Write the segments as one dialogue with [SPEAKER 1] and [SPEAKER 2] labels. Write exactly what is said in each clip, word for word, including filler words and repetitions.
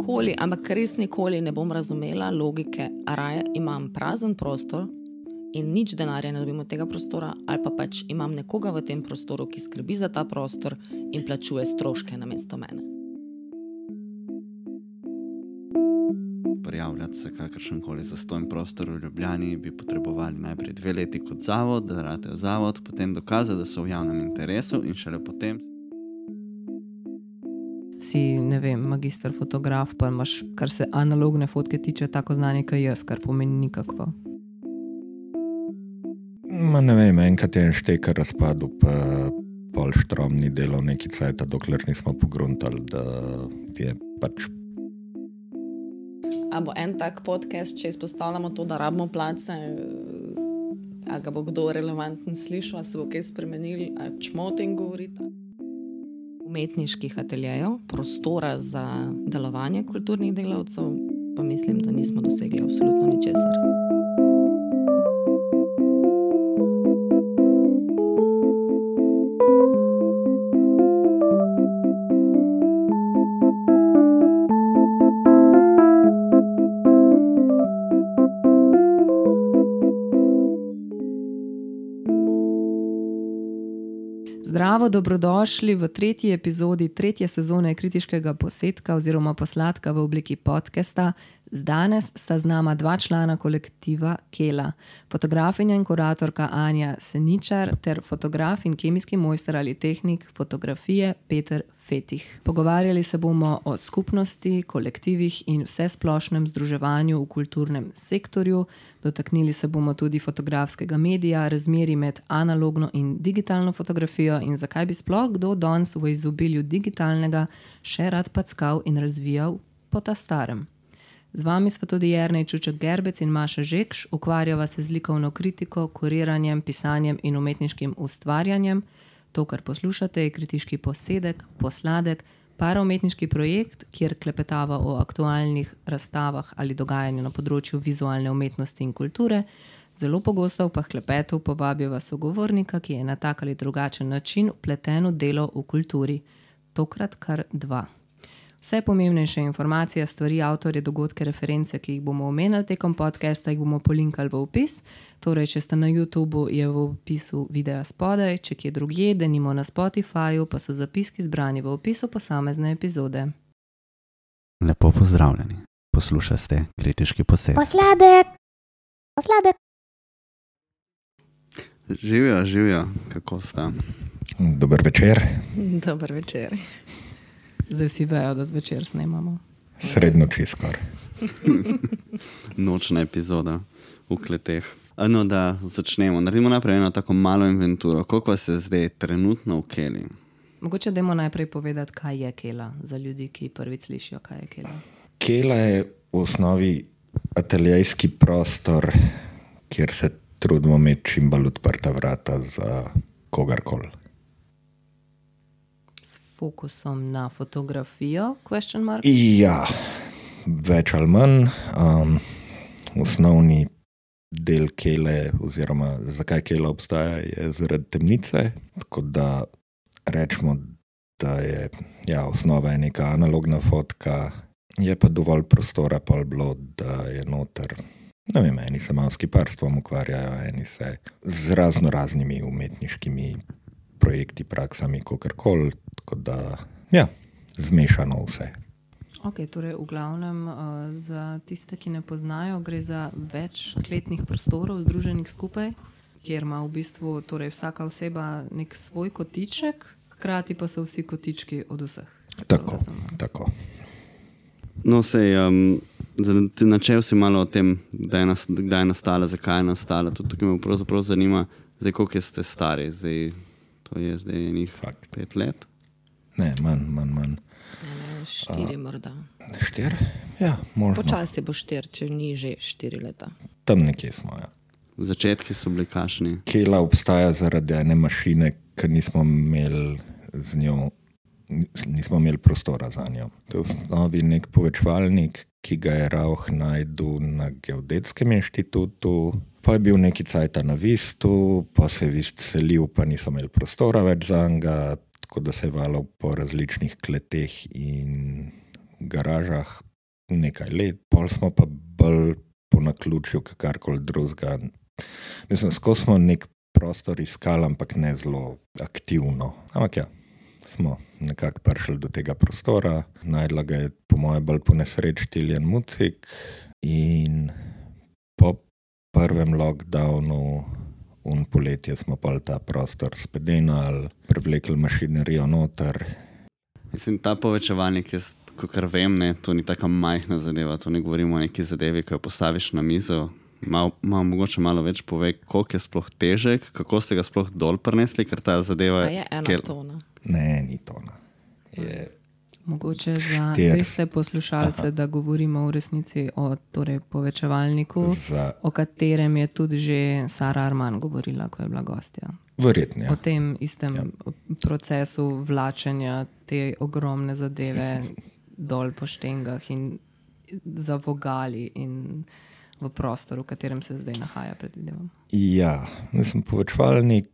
[SPEAKER 1] nikoli, ampak res nikoli ne bom razumela logike, a raje imam prazen prostor in nič denarja ne dobim od tega prostora, ali pa pač imam nekoga v tem prostoru, ki skrbi za ta prostor in plačuje stroške namesto mene.
[SPEAKER 2] Prijavljati se kakršenkoli zastojn prostor v Ljubljani bi potrebovali najprej dve leti kot zavod, da ratejo zavod, potem dokazati, da so v javnem interesu in šele potem
[SPEAKER 3] si, ne vem, magister fotograf, pa imaš, kar se analogne fotke tiče, tako znanje, kaj jaz, kar pomeni nikakvo.
[SPEAKER 4] Ma ne vem, enkrat je en štekar razpadel, pa pol štrom ni delal neki cajta, dokler nismo pogruntali, da je pač.
[SPEAKER 1] A bo en tak podcast, če izpostavljamo to, da rabimo place, a ga bo kdo relevanten slišal, a se bo kaj spremenil, a čmo o tem govoriti? Umetniških ateljejev, prostora za delovanje kulturnih delavcev, pa mislim, da nismo dosegli absolutno ničesar.
[SPEAKER 3] Zdravo, dobrodošli v tretji epizodi tretje sezone kritiškega posetka oziroma posladka v obliki podcasta. Danes sta z nama dva člana kolektiva Kela, fotografinja in kuratorka Anja Seničar ter fotograf in kemijski mojster ali tehnik fotografije Peter Fetih. Pogovarjali se bomo o skupnosti, kolektivih in vsesplošnem združevanju v kulturnem sektorju. Dotaknili se bomo tudi fotografskega medija, razmerij med analogno in digitalno fotografijo in zakaj bi sploh kdo danes v izobilju digitalnega še rad packal in razvijal po ta starem. Z vami sva tudi Jernej Čuček-Gerbec in Maša Žekš, ukvarjava se z likovno kritiko, kuriranjem, pisanjem in umetniškim ustvarjanjem. To, kar poslušate, je kritiški posedek, posladek, paraumetniški projekt, kjer klepetava o aktualnih razstavah ali dogajanju na področju vizualne umetnosti in kulture. Zelo pogosto pa v klepetu povabiva sogovornika, ki je na tak ali drugačen način vpleten v delo v kulturi. Tokrat kar dva. Vse pomembnejše informacije, stvari, avtorje, dogodke, reference, ki jih bomo omenili tekom podcasta, jih bomo polinkali v opis. Torej, če ste na YouTubu, je v opisu videa spodaj, če kje drugje, denimo na Spotifyju, pa so zapiski zbrani v opisu posamezne epizode.
[SPEAKER 2] Lepo pozdravljeni. Poslušate kritiški posedek.
[SPEAKER 5] Posladek! Posladek!
[SPEAKER 2] Živijo, živijo. Kako sta?
[SPEAKER 4] Dober večer.
[SPEAKER 1] Dober večer.
[SPEAKER 3] Zdaj vsi vejo, da zvečer snemamo.
[SPEAKER 4] Srednoči skoraj.
[SPEAKER 2] Nočna epizoda v kleteh. No, da začnemo. Naredimo najprej eno tako malo inventuro. Koliko se zdaj trenutno v Keli?
[SPEAKER 3] Mogoče dajmo najprej povedati, kaj je Kela, za ljudi, ki prvič slišijo, kaj je Kela.
[SPEAKER 4] Kela je v osnovi ateljejski prostor, kjer se trudimo imeti čim bolj odprta vrata za kogarkoli.
[SPEAKER 3] Fokusom na fotografijo, question mark?
[SPEAKER 4] Ja, več ali manj. Um, osnovni del Kele, oziroma zakaj Kela obstaja, je zaradi temnice, tako da rečemo, da je ja, osnova je neka analogna fotka, je pa dovolj prostora pol bilo, da je noter, ne vem, eni se malo s kiparstvom ukvarjajo, eni se z razno raznimi umetniškimi projekti, praksami, kakorkoli, tako da, ja, zmešano vse.
[SPEAKER 3] Ok, torej v glavnem uh, za tiste, ki ne poznajo, gre za več kletnih prostorov združenih skupaj, kjer ima v bistvu torej vsaka oseba nek svoj kotiček, hkrati pa so vsi kotički od vseh.
[SPEAKER 4] Tako, tako.
[SPEAKER 2] No, sej, um, načel si malo o tem, kdaj je, nast- kdaj je nastala, zakaj je nastala. Tudi tukaj me pravzaprav zanima, zdaj koliko ste stari, zdaj to je zdaj enih
[SPEAKER 4] Fakt.
[SPEAKER 2] pet let.
[SPEAKER 4] Ne, manj, manj, manj.
[SPEAKER 1] Ne, ne, štiri uh, morda.
[SPEAKER 4] Štir? Ja, možno.
[SPEAKER 1] Počasi bo štir, če ni že štiri leta.
[SPEAKER 4] Tam nekje smo, ja.
[SPEAKER 2] Začetki so bili kašni.
[SPEAKER 4] Kela obstaja zaradi ene mašine, ker nismo imeli z njo, nismo imeli prostora za njo. To je v osnovi nek povečevalnik, ki ga je Rauch najdel na Geodetskem inštitutu, pa je bil neki cajta na Vistu, pa se je Vist selil, pa niso imeli prostora več za njega, tako da se je valil po različnih kleteh in garažah, nekaj let, pol smo pa bolj po naključju, karkoli drugega. Mislim, skozi smo nek prostor iskali, ampak ne zelo aktivno. Ampak ja, smo nekako prišli do tega prostora. Najdla ga je po moje bolj po nesreči Tiljan Mucik in po prvem lockdownu un poletje smo pa ta prostor spedenali, privlekli mašinerijo noter.
[SPEAKER 2] Mislim, ta povečevalnik je, kakor vem, ne, to ni taka majhna zadeva, to ne govorimo o neki zadevi, ko jo postaviš na mizo. Mal, mal, mogoče malo več pove, koliko je sploh težek, kako ste ga sploh dol prinesli, ker ta zadeva
[SPEAKER 1] A je ena
[SPEAKER 2] kel...
[SPEAKER 1] tona.
[SPEAKER 4] Ne, ni tona. Je
[SPEAKER 3] Mogoče za
[SPEAKER 4] Štir.
[SPEAKER 3] veste poslušalce, Aha. da govorimo v resnici o torej, povečevalniku,
[SPEAKER 4] za
[SPEAKER 3] o katerem je tudi že Sara Arman govorila, ko je bila gostja.
[SPEAKER 4] verjetno.
[SPEAKER 3] O
[SPEAKER 4] Ja.
[SPEAKER 3] tem istem ja. procesu vlačenja te ogromne zadeve dol po štengah in za vogali in v prostoru, v katerem se zdaj nahaja, predvidevam.
[SPEAKER 4] Ja, mislim, povečevalnik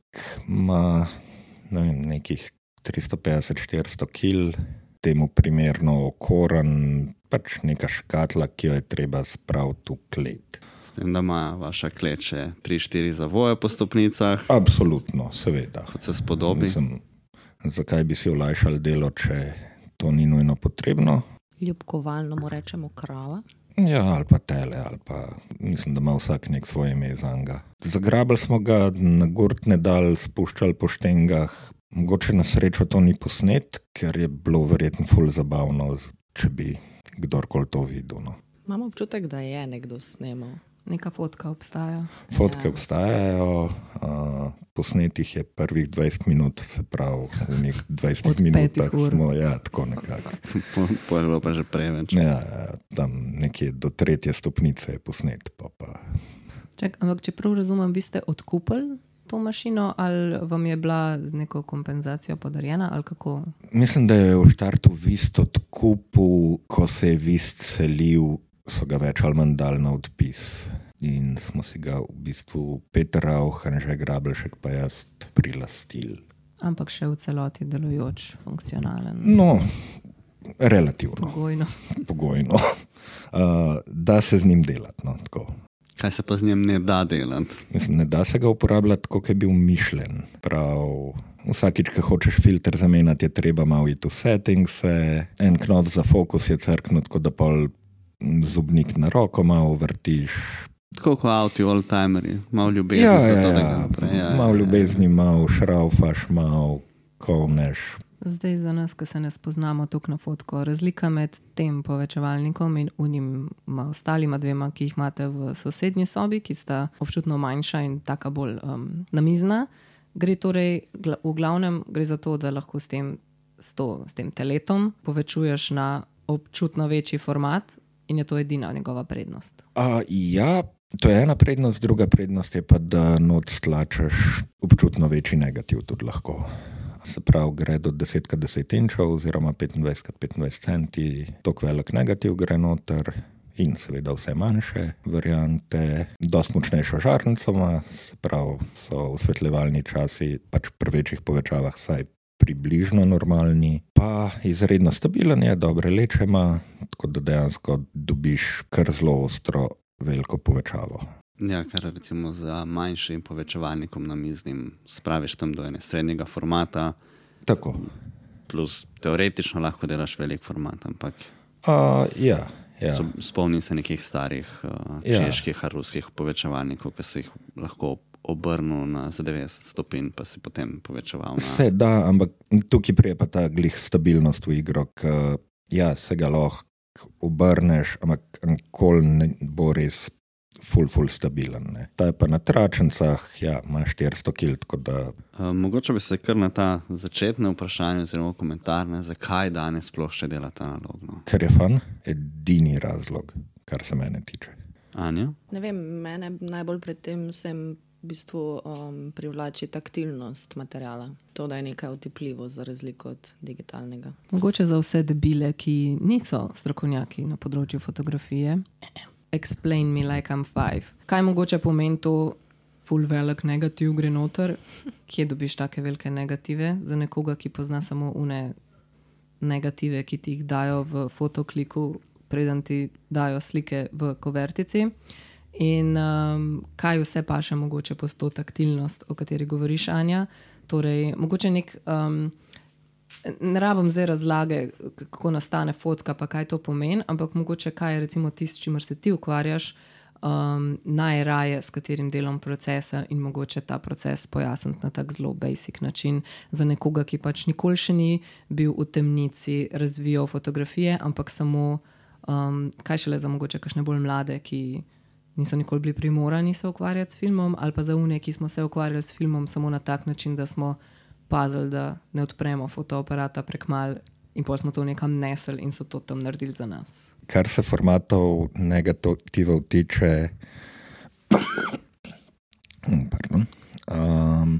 [SPEAKER 4] ima ne vem, nekih tristo petdeset do štiristo kil, temu primerno okoren, pač neka škatla, ki jo je treba spraviti v klet.
[SPEAKER 2] S tem, da ima vaša kleče tri štiri zavoje po stopnicah,
[SPEAKER 4] Absolutno, seveda.
[SPEAKER 2] kot se spodobi.
[SPEAKER 4] Mislim, zakaj bi si olajšali delo, če to ni nujno potrebno?
[SPEAKER 1] Ljubkovalno mu rečemo krava.
[SPEAKER 4] Ja, ali pa tele, ali pa mislim, da ima vsak nek svoje ime za njega. Zagrabili smo ga, na gurtne dal, spuščali po štengah. Mogoče na srečo to ni posnet, ker je bilo verjetno ful zabavno, če bi kdorkoli to videl. No.
[SPEAKER 1] Imam občutek, da je nekdo snemal.
[SPEAKER 3] Neka fotka obstaja.
[SPEAKER 4] Fotke
[SPEAKER 1] Ja.
[SPEAKER 4] obstajajo, uh, posnetih je prvih dvajset minut, se pravi v njih
[SPEAKER 3] Od
[SPEAKER 4] dvajsetih
[SPEAKER 3] petih
[SPEAKER 4] minutah
[SPEAKER 3] ur.
[SPEAKER 4] smo, ja, tako nekako.
[SPEAKER 2] Po, po je bilo pa že preveč.
[SPEAKER 4] Ja, ja, tam nekje do tretje stopnice je posnet. Pa pa.
[SPEAKER 3] Čak, ampak če prav razumem, vi ste odkupili to mašino ali vam je bila z neko kompenzacijo podarjena ali kako?
[SPEAKER 4] Mislim, da je v štartu Vist odkupil, ko se je Vist selil, so ga več ali manj dali na odpis. In smo si ga v bistvu Peter Rauch, Anže Grabelšek pa jaz prilastili.
[SPEAKER 3] Ampak še v celoti delujoč, funkcionalen,
[SPEAKER 4] No, relativno,
[SPEAKER 3] pogojno.
[SPEAKER 4] pogojno. Uh, da se z njim delati, no, tako.
[SPEAKER 2] Kaj se pa z njim ne da delati?
[SPEAKER 4] Mislim, ne da se ga uporabljati tako, kot je bil mišljen. Prav, vsakič, ko hočeš filter zamenjati, je treba malo iti v settingse, en knop za fokus je crknut, tako da pol zobnik na roko malo vrtiš.
[SPEAKER 2] Tako kot avti, oldtimerji, malo ljubezni
[SPEAKER 4] Ja,
[SPEAKER 2] za
[SPEAKER 4] ja,
[SPEAKER 2] to, da
[SPEAKER 4] ja,
[SPEAKER 2] ga naprej. Ja,
[SPEAKER 4] malo
[SPEAKER 2] ja,
[SPEAKER 4] ljubezni, malo šraufaš, malo kovneš.
[SPEAKER 3] Zdaj za nas, ki se ne spoznamo tukaj na fotko, razlika med tem povečevalnikom in unima ostalima dvema, ki jih imate v sosednji sobi, ki sta občutno manjša in taka bolj um, namizna, gre torej gla, v glavnem gre za to, da lahko s tem, s to, s tem teletom povečuješ na občutno večji format in je to edina njegova prednost.
[SPEAKER 4] A, ja, to je ena prednost, druga prednost je pa, da not stlačaš občutno večji negativ tudi lahko. Se pravi, gre do deset krat deset inčov oziroma petindvajset krat petindvajset centi, tako velik negativ gre noter in seveda vse manjše variante. Dost močnejšo žarnico ima, se pravi, so osvetljevalni časi pač pri večjih povečavah saj približno normalni, pa izredno stabilen je, dobre leče ima, tako da dejansko dobiš kar zelo ostro veliko povečavo.
[SPEAKER 2] Ja, kar recimo za manjšim povečevalnikom namiznim spraviš tam do ene srednjega formata,
[SPEAKER 4] Tako.
[SPEAKER 2] plus teoretično lahko delaš velik format, ampak
[SPEAKER 4] A, ja, ja.
[SPEAKER 2] so, spomnim se nekih starih uh,
[SPEAKER 4] Ja.
[SPEAKER 2] čeških, ruskih povečevalnikov, ki si jih lahko obrnil na za devetdeset stopinj, pa si potem povečeval na...
[SPEAKER 4] Se da, ampak tukaj prije pa ta glih stabilnost v igro, k, ja, se ga lahko obrneš, ampak nikoli ne bo res ful, ful stabilen. Ne. Ta je pa na tračencah, ja, ima štiristo kil, tako da
[SPEAKER 2] Uh, mogoče bi se kar na ta začetne vprašanje oziroma komentarne, zakaj danes sploh še delate analogno.
[SPEAKER 4] ker je fan, edini razlog, kar se mene tiče.
[SPEAKER 2] Anja?
[SPEAKER 1] Ne vem, mene najbolj pred tem vsem v bistvu um, privlači taktilnost materijala. To, da je nekaj otipljivo za razliko od digitalnega.
[SPEAKER 3] Mogoče za vse debile, ki niso strokovnjaki na področju fotografije. Explain me like I'm five. Kaj mogoče pomeni to ful velik negativ gre noter? Kje dobiš take velike negative? Za nekoga, ki pozna samo une negative, ki ti jih dajo v fotokliku, preden ti dajo slike v kuvertici. In um, kaj vse pa še mogoče pod to taktilnost, o kateri govoriš, Anja. Torej, mogoče nek, um, ne rabim zdaj razlage, kako nastane fotka, pa kaj to pomeni, ampak mogoče kaj je recimo tisto, s čimer se ti ukvarjaš, um, najraje s katerim delom procesa in mogoče ta proces pojasniti na tak zelo basic način za nekoga, ki pač nikoli še ni bil v temnici, razvijal fotografije, ampak samo, um, kaj šele za mogoče kakšne bolj mlade, ki niso nikoli bili primorani se ukvarjati s filmom, ali pa za une, ki smo se ukvarjali s filmom samo na tak način, da smo pazili, da ne odpremo fotoaparata prekmal in potem smo to nekam nesli in so to tam naredili za nas.
[SPEAKER 4] Kar se formatov negativov tiče, pardon, um,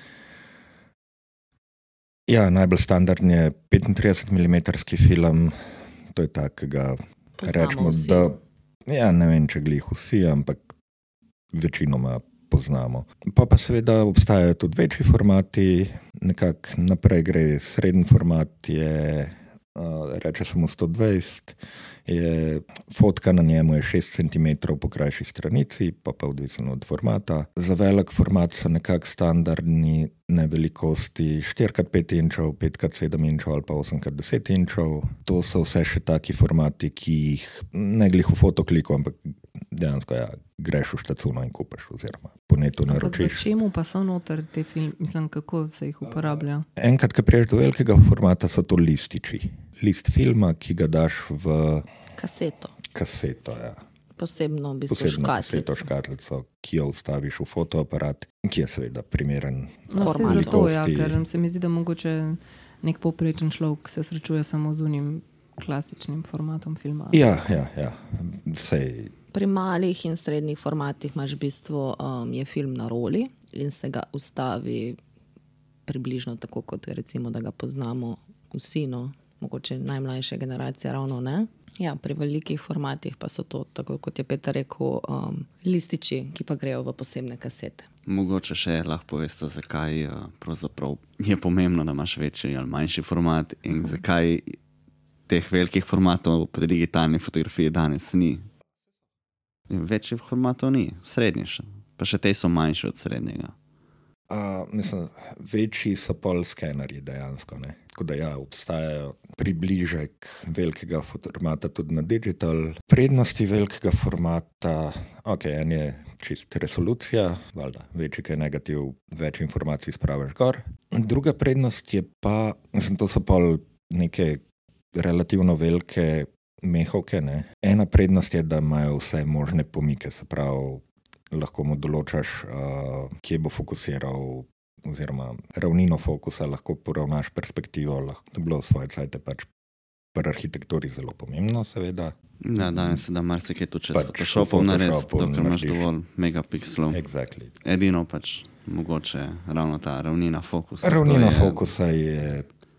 [SPEAKER 4] ja, najbolj standardni je petintrideset milimetrski film, to je takega, rečemo,
[SPEAKER 1] vsi.
[SPEAKER 4] da, ja, ne vem, če glih vsi, ampak večinoma poznamo. Pa pa seveda obstajajo tudi večji formati, nekako naprej gre srednji format, je Uh, reče samo sto dvajset, je, fotka na njemu je šest centimetrov po krajši stranici, pa pa odvisno od formata. Za velik format so nekako standardni ne velikosti štiri krat pet inčov, pet krat sedem inčov ali pa osem krat deset inčov. To so vse še taki formati, ki jih ne glih v fotokliku, ampak dejansko ja, greš v štacuno in kupaš oziroma po netu naročiš.
[SPEAKER 3] Ampak v čemu pa so noter te film, mislim, kako se jih uporablja?
[SPEAKER 4] Enkrat, ko priješ do velikega formata, so to lističi. List filma, ki ga daš v
[SPEAKER 1] Kaseto.
[SPEAKER 4] kaseto, ja.
[SPEAKER 1] Posebno v bistvu
[SPEAKER 4] Posebno kaseto
[SPEAKER 1] škatlico.
[SPEAKER 4] škatlico, ki jo vstaviš v fotoaparat, ki je seveda primeren
[SPEAKER 3] No, vse
[SPEAKER 1] Format.
[SPEAKER 3] zato, ja,
[SPEAKER 4] velikosti.
[SPEAKER 3] ker se mi zdi, da mogoče nek povprečen človek se srečuje samo z unim klasičnim formatom filma.
[SPEAKER 4] Ja, ja, ja. Sej,
[SPEAKER 1] Pri malih in srednjih formatih imaš v bistvu, um, je film na roli in se ga ustavi približno tako, kot recimo, da ga poznamo vsi, no, mogoče najmlajša generacija ravno ne. Ja, pri velikih formatih pa so to, tako kot je Peter rekel, um, lističi, ki pa grejo v posebne kasete.
[SPEAKER 2] Mogoče še lahko poveste, zakaj uh, pravzaprav je pomembno, da imaš večji ali manjši format in zakaj teh velikih formatov pri digitalni fotografiji danes ni. Večjih formatov ni, srednji še. Pa še te so manjši od srednjega.
[SPEAKER 4] a, mislim, večji so pol skenerji dejansko, ne. Tako da ja, obstajajo približek velikega formata tudi na digital. Prednosti velikega formata, ok, en je čist resolucija, valjda, večji kaj negativ, več informacij spraviš gor. Druga prednost je pa, mislim, to so pol neke relativno velike mehovke, ne. Ena prednost je, da imajo vse možne pomike, se pravi, lahko mu določaš, uh, kje bo fokusiral, oziroma ravnino fokusa, lahko poravnaš perspektivo, lahko bilo v svoje cajte pač pri arhitekturi zelo pomembno, seveda.
[SPEAKER 2] Da, danes se da marsikaj tudi čez
[SPEAKER 4] Pač v
[SPEAKER 2] Photoshopov narediti,
[SPEAKER 4] Photoshopu
[SPEAKER 2] dokler imaš
[SPEAKER 4] narediš.
[SPEAKER 2] dovolj megapikslov.
[SPEAKER 4] Exactly.
[SPEAKER 2] Edino pač mogoče ravno ta ravnina fokusa. to
[SPEAKER 4] Ravnina
[SPEAKER 2] je-
[SPEAKER 4] fokusa je,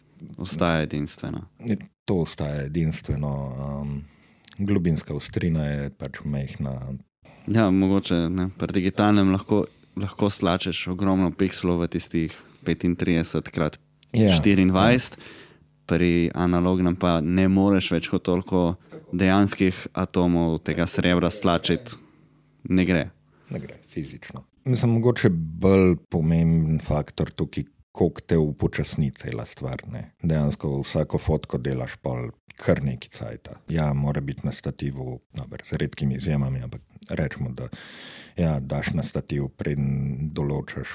[SPEAKER 2] Ostaja edinstvena.
[SPEAKER 4] je, to ostaja edinstveno, um, globinska ostrina je pač majhna.
[SPEAKER 2] Ja, mogoče ne, pri digitalnem lahko, lahko slačeš ogromno pikslov v tistih petintrideset krat
[SPEAKER 4] Ja,
[SPEAKER 2] štiriindvajset, pri analognem pa ne moreš več kot toliko dejanskih atomov tega srebra stlačiti, ne gre.
[SPEAKER 4] ne gre fizično. Mislim, mogoče bolj pomemben faktor tukaj, koliko te upočasni cela stvar, ne. Dejansko vsako fotko delaš pol kar neki cajta. Ja, mora biti na stativu, dober, z redkimi izjemami, ampak rečemo, da ja, daš na stativ, preden določaš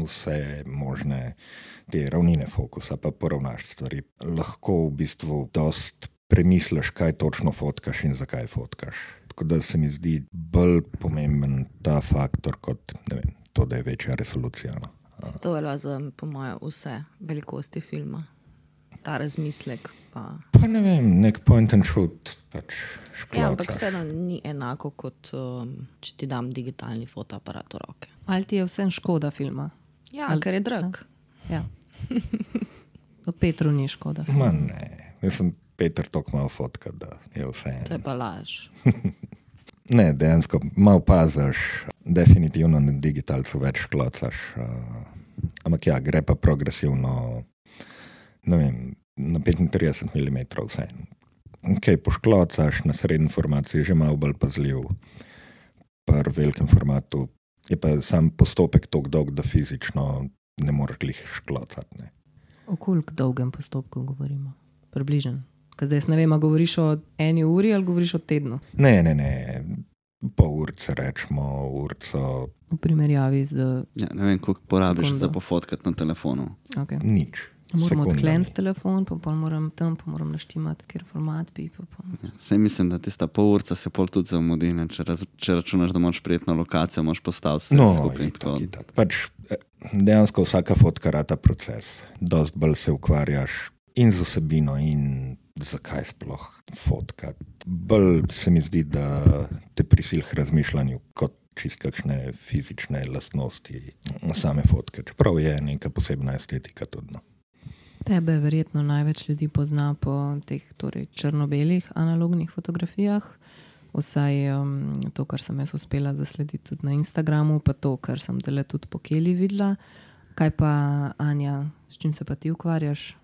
[SPEAKER 4] vse možne te ravnine fokusa, pa poravnaš stvari. Lahko v bistvu dost premisliš, kaj točno fotkaš in zakaj fotkaš. Tako da se mi zdi bolj pomemben ta faktor, kot ne vem, to, da je večja resolucija. No.
[SPEAKER 1] To velja za, po moje, vse velikosti filma. Ta razmislek pa...
[SPEAKER 4] Pa ne vem, nek point and shoot, pač
[SPEAKER 1] Ja, ampak
[SPEAKER 4] škloca.
[SPEAKER 1] vseeno ni enako, kot um, če ti dam digitalni fotoaparat v roke.
[SPEAKER 3] Ali ti je vsem škoda filma?
[SPEAKER 1] Ja,
[SPEAKER 3] Ali-
[SPEAKER 1] ker je drag.
[SPEAKER 3] Ja. Do Petru ni škoda.
[SPEAKER 4] Ma ne, mislim, Peter toliko malo fotka, da je vse.
[SPEAKER 1] To je pa laž.
[SPEAKER 4] Ne, dejansko malo paziš, definitivno na digitalcu več šklocaš. Uh, ampak ja, gre pa progresivno, ne vem, na petintrideset milimetrov vse. kaj pošklocaš, na srednji formaciji že malo bolj pazljiv. Pri velikem formatu je pa sam postopek tako dolg, da fizično ne moreš glih šklocati. Ne.
[SPEAKER 3] O koliko dolgem postopku govorimo? Približen. Ker zdaj jaz ne vem, a govoriš o eni uri ali govoriš o tednu?
[SPEAKER 4] Ne, ne, ne. Pol urce rečemo, urco.
[SPEAKER 3] V primerjavi z...
[SPEAKER 2] Ja, ne vem, koliko porabiš
[SPEAKER 3] Sekundo.
[SPEAKER 2] za pofotkati na telefonu.
[SPEAKER 3] Okay.
[SPEAKER 4] Nič.
[SPEAKER 3] Moram
[SPEAKER 4] Sekundami.
[SPEAKER 3] odkleniti telefon, pa pol moram tam, pa moram naštimati, ker format bi. Pa pol.
[SPEAKER 2] Ja, saj mislim, da tista pol urca se pol tudi zamudi. Ne? Če, raz, če računaš, da moraš prijeti na lokacijo, moraš postaviti vse
[SPEAKER 4] No,
[SPEAKER 2] skupaj.
[SPEAKER 4] itak, itak. Pač eh, dejansko vsaka fotka rata proces. Dost bolj se ukvarjaš in z vsebino in zakaj sploh fotkati. Bolj se mi zdi, da te prisilh razmišljanju kot čist kakšne fizične lastnosti same fotke. Čeprav je neka posebna estetika tudi. No.
[SPEAKER 3] Tebe verjetno največ ljudi pozna po teh torej, črno-belih analognih fotografijah. Vsaj um, to, kar sem jaz uspela zaslediti tudi na Instagramu, pa to, kar sem tele tudi po Keli videla. Kaj pa, Anja, s čim se pa ti ukvarjaš?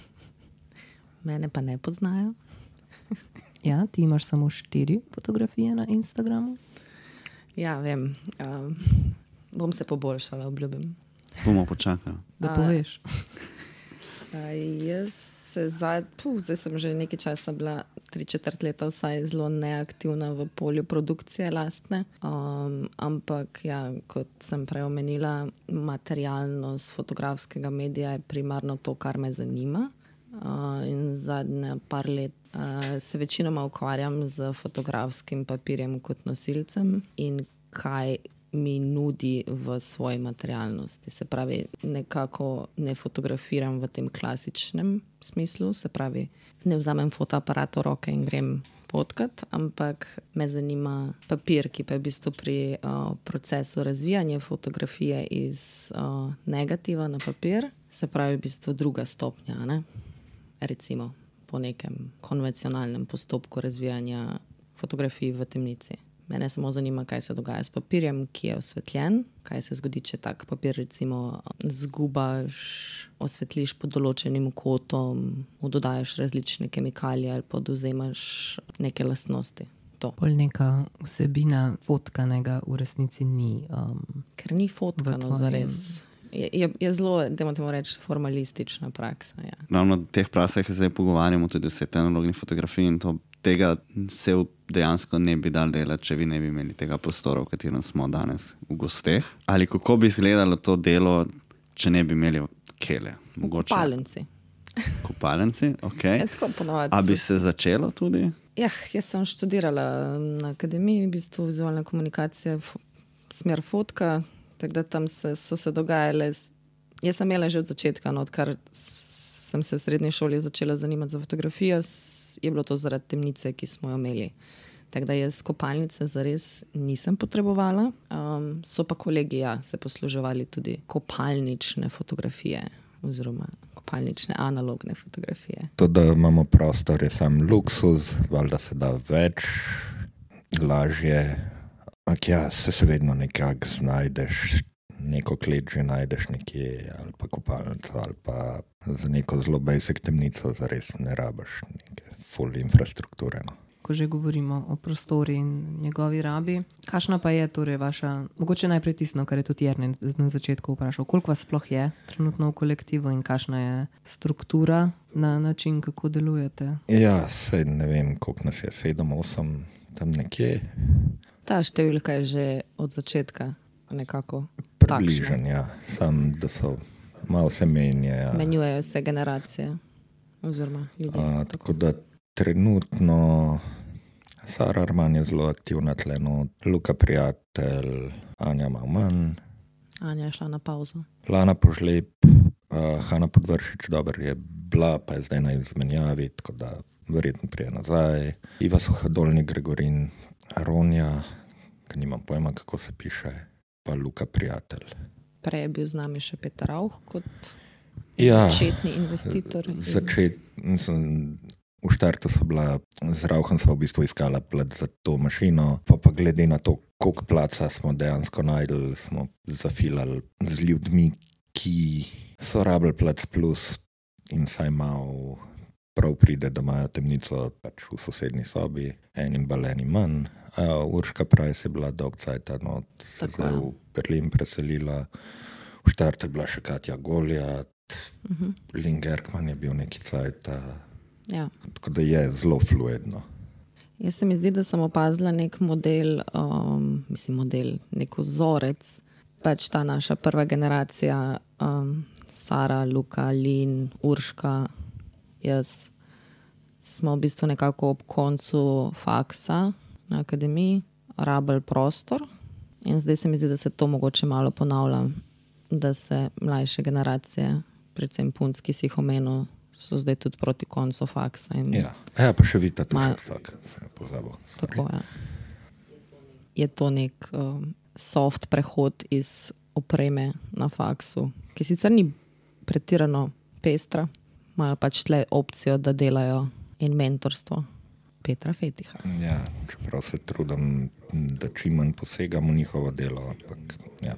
[SPEAKER 1] Mene pa ne poznajo.
[SPEAKER 3] Ja, ti imaš samo štiri fotografije na Instagramu.
[SPEAKER 1] Ja, vem. Um, bom se poboljšala, obljubim.
[SPEAKER 2] Bomo počakali.
[SPEAKER 3] Da
[SPEAKER 1] A-
[SPEAKER 3] poveš.
[SPEAKER 1] A, jaz se zdaj, puh, zdaj sem že nekaj časa bila, tri četrt leta vsaj zelo neaktivna v polju produkcije lastne. Um, ampak ja, kot sem prej omenila, materialnost fotografskega medija je primarno to, kar me zanima. Uh, in zadnje par let uh, se večinoma ukvarjam z fotografskim papirjem kot nosilcem in kaj mi nudi v svoji materialnosti. Se pravi, nekako ne fotografiram v tem klasičnem smislu, se pravi, ne vzamem fotoaparat v roke in grem fotkat, ampak me zanima papir, ki pa je v bistvu pri uh, procesu razvijanja fotografije iz uh, negativa na papir, se pravi v bistvu druga stopnja, ne? Recimo po nekem konvencionalnem postopku razvijanja fotografij v temnici. Mene samo zanima, kaj se dogaja s papirjem, ki je osvetljen, kaj se zgodi, če tak papir recimo zgubaš, osvetliš pod določenim kotom, mu dodajaš različne kemikalije ali podvzemaš neke lastnosti. To.
[SPEAKER 3] Pol neka vsebina fotkanega v resnici ni. Um,
[SPEAKER 1] Ker ni fotkano
[SPEAKER 3] tvojem-
[SPEAKER 1] zares. Je, je, je zelo, dajmo temu reči, formalistična praksa. Ja.
[SPEAKER 2] Ravno o teh prasah zdaj pogovarjamo tudi vse te analogni fotografije in to, tega se v- dejansko ne bi dal delati, če vi ne bi imeli tega prostora, v katerem smo danes v gosteh. Ali kako bi izgledalo to delo, če ne bi imeli Kele? Mogoče
[SPEAKER 1] Palenci.
[SPEAKER 2] Kopalnici, ok.
[SPEAKER 1] Je tako ponovadi.
[SPEAKER 2] A bi se začelo tudi?
[SPEAKER 1] Ja, jaz sem študirala na akademiji, v bistvu vizualna komunikacija, fo- smer fotka, tako da tam se, so se dogajale. s- Jaz sem imela že od začetka, no, odkar s- sem se v srednji šoli začela zanimati za fotografijo, s- je bilo to zaradi temnice, ki smo jo imeli. Tako da jaz kopalnice zares nisem potrebovala, um, so pa kolegi ja, se posluževali tudi kopalnične fotografije oziroma kopalnične analogne fotografije.
[SPEAKER 4] To, da imamo prostor, je sam luksuz, valjda se da več, lažje. Ampak ja, se se vedno nekako znajdeš, neko klet že najdeš nekje, ali pa kopalnico, ali pa za neko zelo basic temnico zares ne rabiš neke full infrastrukture. No.
[SPEAKER 3] ko že govorimo o prostori in njegovi rabi. Kakšna pa je torej vaša, mogoče najprej tisto, kar je tudi Jernej na začetku vprašal, koliko vas sploh je trenutno v kolektivu in kakšna je struktura na način, kako delujete?
[SPEAKER 4] Ja, sej ne vem, koliko nas je, sedem, osem, tam nekje.
[SPEAKER 1] Ta številka je že od začetka nekako
[SPEAKER 4] Približen, ja. Sam, da so malo se menjajo.
[SPEAKER 1] menjujejo vse generacije oziroma ljudje.
[SPEAKER 4] A, tako da trenutno Sara Arman je zelo aktivna tleno, Luka Prijatelj, Anja malo manj,
[SPEAKER 1] Anja je šla na pauzo.
[SPEAKER 4] Lana Požlep, uh, Hanna Podvršič, dober je bila, pa je zdaj na izmenjavi, tako da verjetno prije nazaj. Iva Suhadolnik, Gregorin, Ronja, ki nimam pojma, kako se piše, pa Luka Prijatelj.
[SPEAKER 1] Prej je bil z nami še Peter Rauch kot
[SPEAKER 4] Ja,
[SPEAKER 1] začetni investitor.
[SPEAKER 4] začet, mislim, v štartu so bila, z Rauchem smo v bistvu iskala plat za to mašino, pa pa glede na to, koliko placa smo dejansko najdli, smo zafilali z ljudmi, ki so rabili plac plus in saj malo prav pride, da imajo temnico pač v sosednji sobi, enim bolj, enim manj. Uh, Urška Prajs je bila dolg cajt, no, se
[SPEAKER 1] Tako
[SPEAKER 4] zdaj
[SPEAKER 1] je.
[SPEAKER 4] v Berlin preselila, v Štartu je bila še Katja Goljat,
[SPEAKER 1] Mhm.
[SPEAKER 4] Lin Gerkman je bil neki cajt, uh,
[SPEAKER 1] Ja.
[SPEAKER 4] tako da je zelo fluidno.
[SPEAKER 1] Jaz se mi zdi, da sem opazila nek model, um, mislim model, nek vzorec, pač ta naša prva generacija, um, Sara, Luka, Lin, Urška, jaz, smo v bistvu nekako ob koncu faksa na akademiji, rabili prostor in zdaj se mi zdi, da se to mogoče malo ponavlja, da se mlajše generacije, predvsem punc, ki si jih omenil, so zdaj tudi proti koncu faksa. In
[SPEAKER 4] Ja, ja pa še Vita
[SPEAKER 1] Ma-
[SPEAKER 4] Tušek, fak, sem pozabil.
[SPEAKER 1] tako, ja. Je to nek um, soft prehod iz opreme na faksu, ki sicer ni pretirano pestra, imajo pač tle opcijo, da delajo in mentorstvo Petra Fetiha.
[SPEAKER 4] Ja, čeprav se trudim, da čim manj posegam v njihovo delo, ampak ja.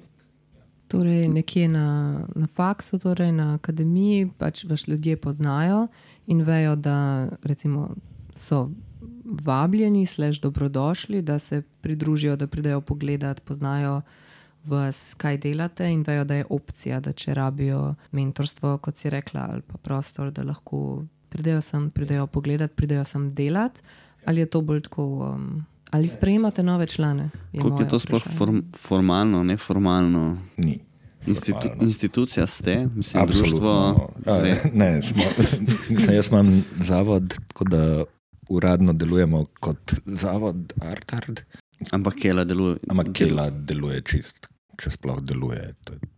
[SPEAKER 3] Torej, nekje na, na faksu, torej na akademiji, pač vas ljudje poznajo in vejo, da recimo so vabljeni, slež dobrodošli, da se pridružijo, da pridejo pogledat, poznajo vas, kaj delate in vejo, da je opcija, da če rabijo mentorstvo, kot si rekla, ali pa prostor, da lahko pridejo sem, pridejo pogledat, pridejo sem delat, ali je to bolj tako, um, ali sprejemate nove člane?
[SPEAKER 2] Koliko
[SPEAKER 3] moje
[SPEAKER 2] je to sploh
[SPEAKER 3] vprašanje.
[SPEAKER 2] form, formalno, neformalno?
[SPEAKER 4] Ni.
[SPEAKER 2] Institu,
[SPEAKER 4] formalno.
[SPEAKER 2] institucija ste, mislim,
[SPEAKER 4] Absolutno.
[SPEAKER 2] društvo.
[SPEAKER 4] A,
[SPEAKER 2] Zve-
[SPEAKER 4] ne, smo, mislim, jaz imam zavod, tako da uradno delujemo kot zavod Artard,
[SPEAKER 2] Ampak Kela deluje.
[SPEAKER 4] ampak Kela deluje čist, če sploh deluje. To je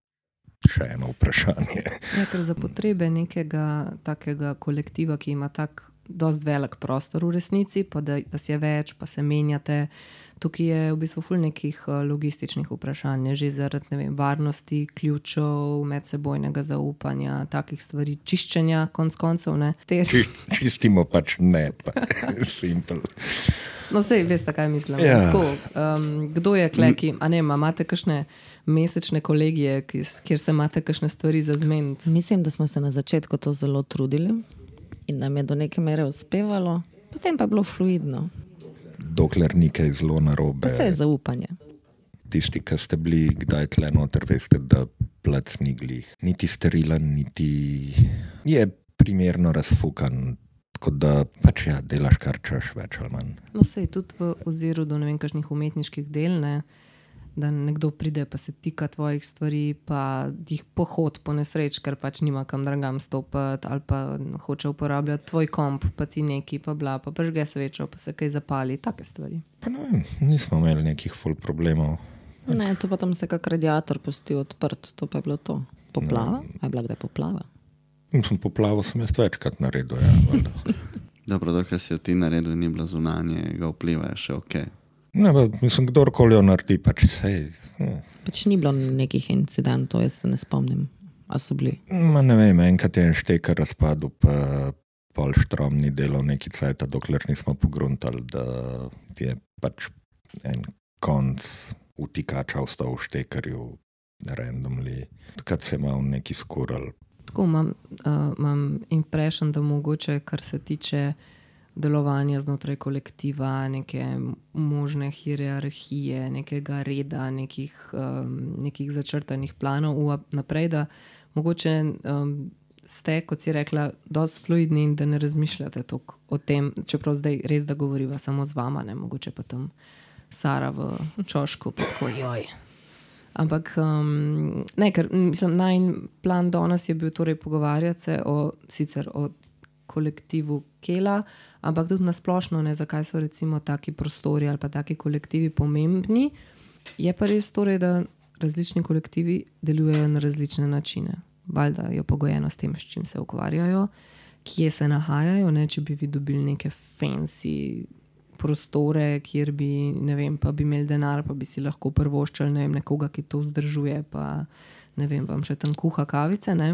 [SPEAKER 4] še eno vprašanje.
[SPEAKER 3] Ja, ker za potrebe nekega takega kolektiva, ki ima tak dost velik prostor v resnici, pa da vas je več, pa se menjate, tukaj je v bistvu ful nekih eh, logističnih vprašanj, ne, že zaradi, ne vem, varnosti, ključev, medsebojnega zaupanja, takih stvari, čiščenja, konc koncev, ne. Te,
[SPEAKER 4] Či, čistimo pač ne, pa simpel.
[SPEAKER 3] no, sej veste, kaj mislim.
[SPEAKER 4] Ja.
[SPEAKER 3] Tako, um, kdo je kleki, a ne, ma, imate kakšne mesečne kolegije, ki, kjer se imate kakšne stvari za zmeniti?
[SPEAKER 1] Mislim, da smo se na začetku to zelo trudili in nam je do neke mere uspevalo, potem pa je bilo fluidno.
[SPEAKER 4] Dokler ni kaj zelo narobe.
[SPEAKER 1] Vse je zaupanje.
[SPEAKER 4] Tisti, ki ste bili kdaj tle noter, veste, da plac ni glih. Niti sterilen, niti je primerno razfukan. Tako da pač ja, delaš kar češ, več ali manj.
[SPEAKER 3] No, sej tudi v oziru do ne vem kakšnih umetniških del, ne, da nekdo pride pa se tika tvojih stvari, pa jih pohod po nesreč, ker pač nima kam dragam stopati, ali pa hoče uporabljati tvoj komp, pa ti neki, pa bla, pa prižge svečo, pa se kaj zapali, take stvari.
[SPEAKER 4] Pa ne vem, nismo imeli nekih ful problemov.
[SPEAKER 1] Ne, to pa tam se kak radiator pusti odprt, to pa je bilo to. Poplava? A je bila kdaj poplava?
[SPEAKER 4] Mislim, poplavo sem jaz večkrat naredil, ja, valjda.
[SPEAKER 2] Dobro, dokaj si jo ti naredil, ni bilo zunanjega vpliva, je še ok.
[SPEAKER 4] Ne, pa mislim, kdorkoli jo naredi, pač sej. hm.
[SPEAKER 1] Pač ni bilo nekih incidentov, jaz se ne spomnim. A so bili?
[SPEAKER 4] Ma ne vem, enkrat je en šteker razpadel, pa pol štrom ni delal neki cajt, dokler nismo pogruntali, da je pač en konc vtikača ostal v štekerju randomly. Takrat se je malo neki skurali.
[SPEAKER 3] Tako imam, uh, imam impression, da mogoče, kar se tiče delovanja znotraj kolektiva, neke možne hierarhije, nekega reda, nekih, um, nekih začrtanih planov naprej, da mogoče um, ste, kot si rekla, dosti fluidni in da ne razmišljate toliko o tem, čeprav zdaj res, da govoriva samo z vama, ne, mogoče pa tam Sara v čošku, pa tako joj. Ampak, um, ne, ker mislim, najn plan danes je bil torej pogovarjati se o, sicer o kolektivu Kela, ampak tudi nasplošno, ne, zakaj so recimo taki prostori ali pa taki kolektivi pomembni. Je pa res torej, da različni kolektivi delujejo na različne načine. Valjda je pogojeno s tem, s čim se ukvarjajo, kje se nahajajo, ne, če bi vi dobili neke fancy prostore, kjer bi, ne vem, pa bi imeli denar, pa bi si lahko prvoščali, ne vem, nekoga, ki to vzdržuje, pa ne vem, vam še tam kuha kavice, ne,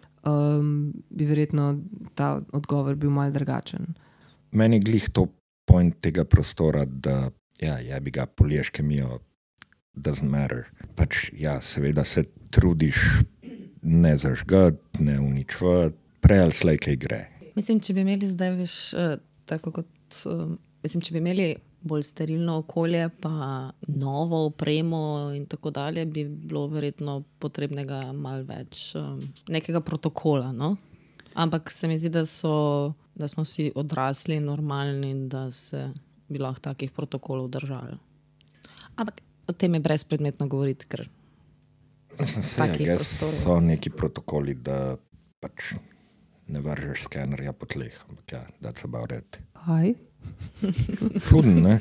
[SPEAKER 3] um, bi verjetno ta odgovor bil malo drugačen.
[SPEAKER 4] Meni je glih to point tega prostora, da ja, ja bi ga poliješ kemijo, doesn't matter. Pač ja, seveda se trudiš ne zažgati, ne uničvati, prej ali slej kaj gre.
[SPEAKER 1] Mislim, če bi imeli zdaj veš, tako kot, mislim, če bi imeli bolj sterilno okolje, pa novo opremo in tako dalje, bi bilo verjetno potrebnega malo več nekega protokola, no? Ampak se mi zdi, da so, da smo si odrasli normalni in da se bi lahko takih protokolov držali. Ampak o tem je brezpredmetno govoriti, ker
[SPEAKER 4] takih prostorov. So neki protokoli, da pač ne vržeš skenerja po tleh, ampak ja, that's about it.
[SPEAKER 3] Kaj?
[SPEAKER 4] Čuden, ne?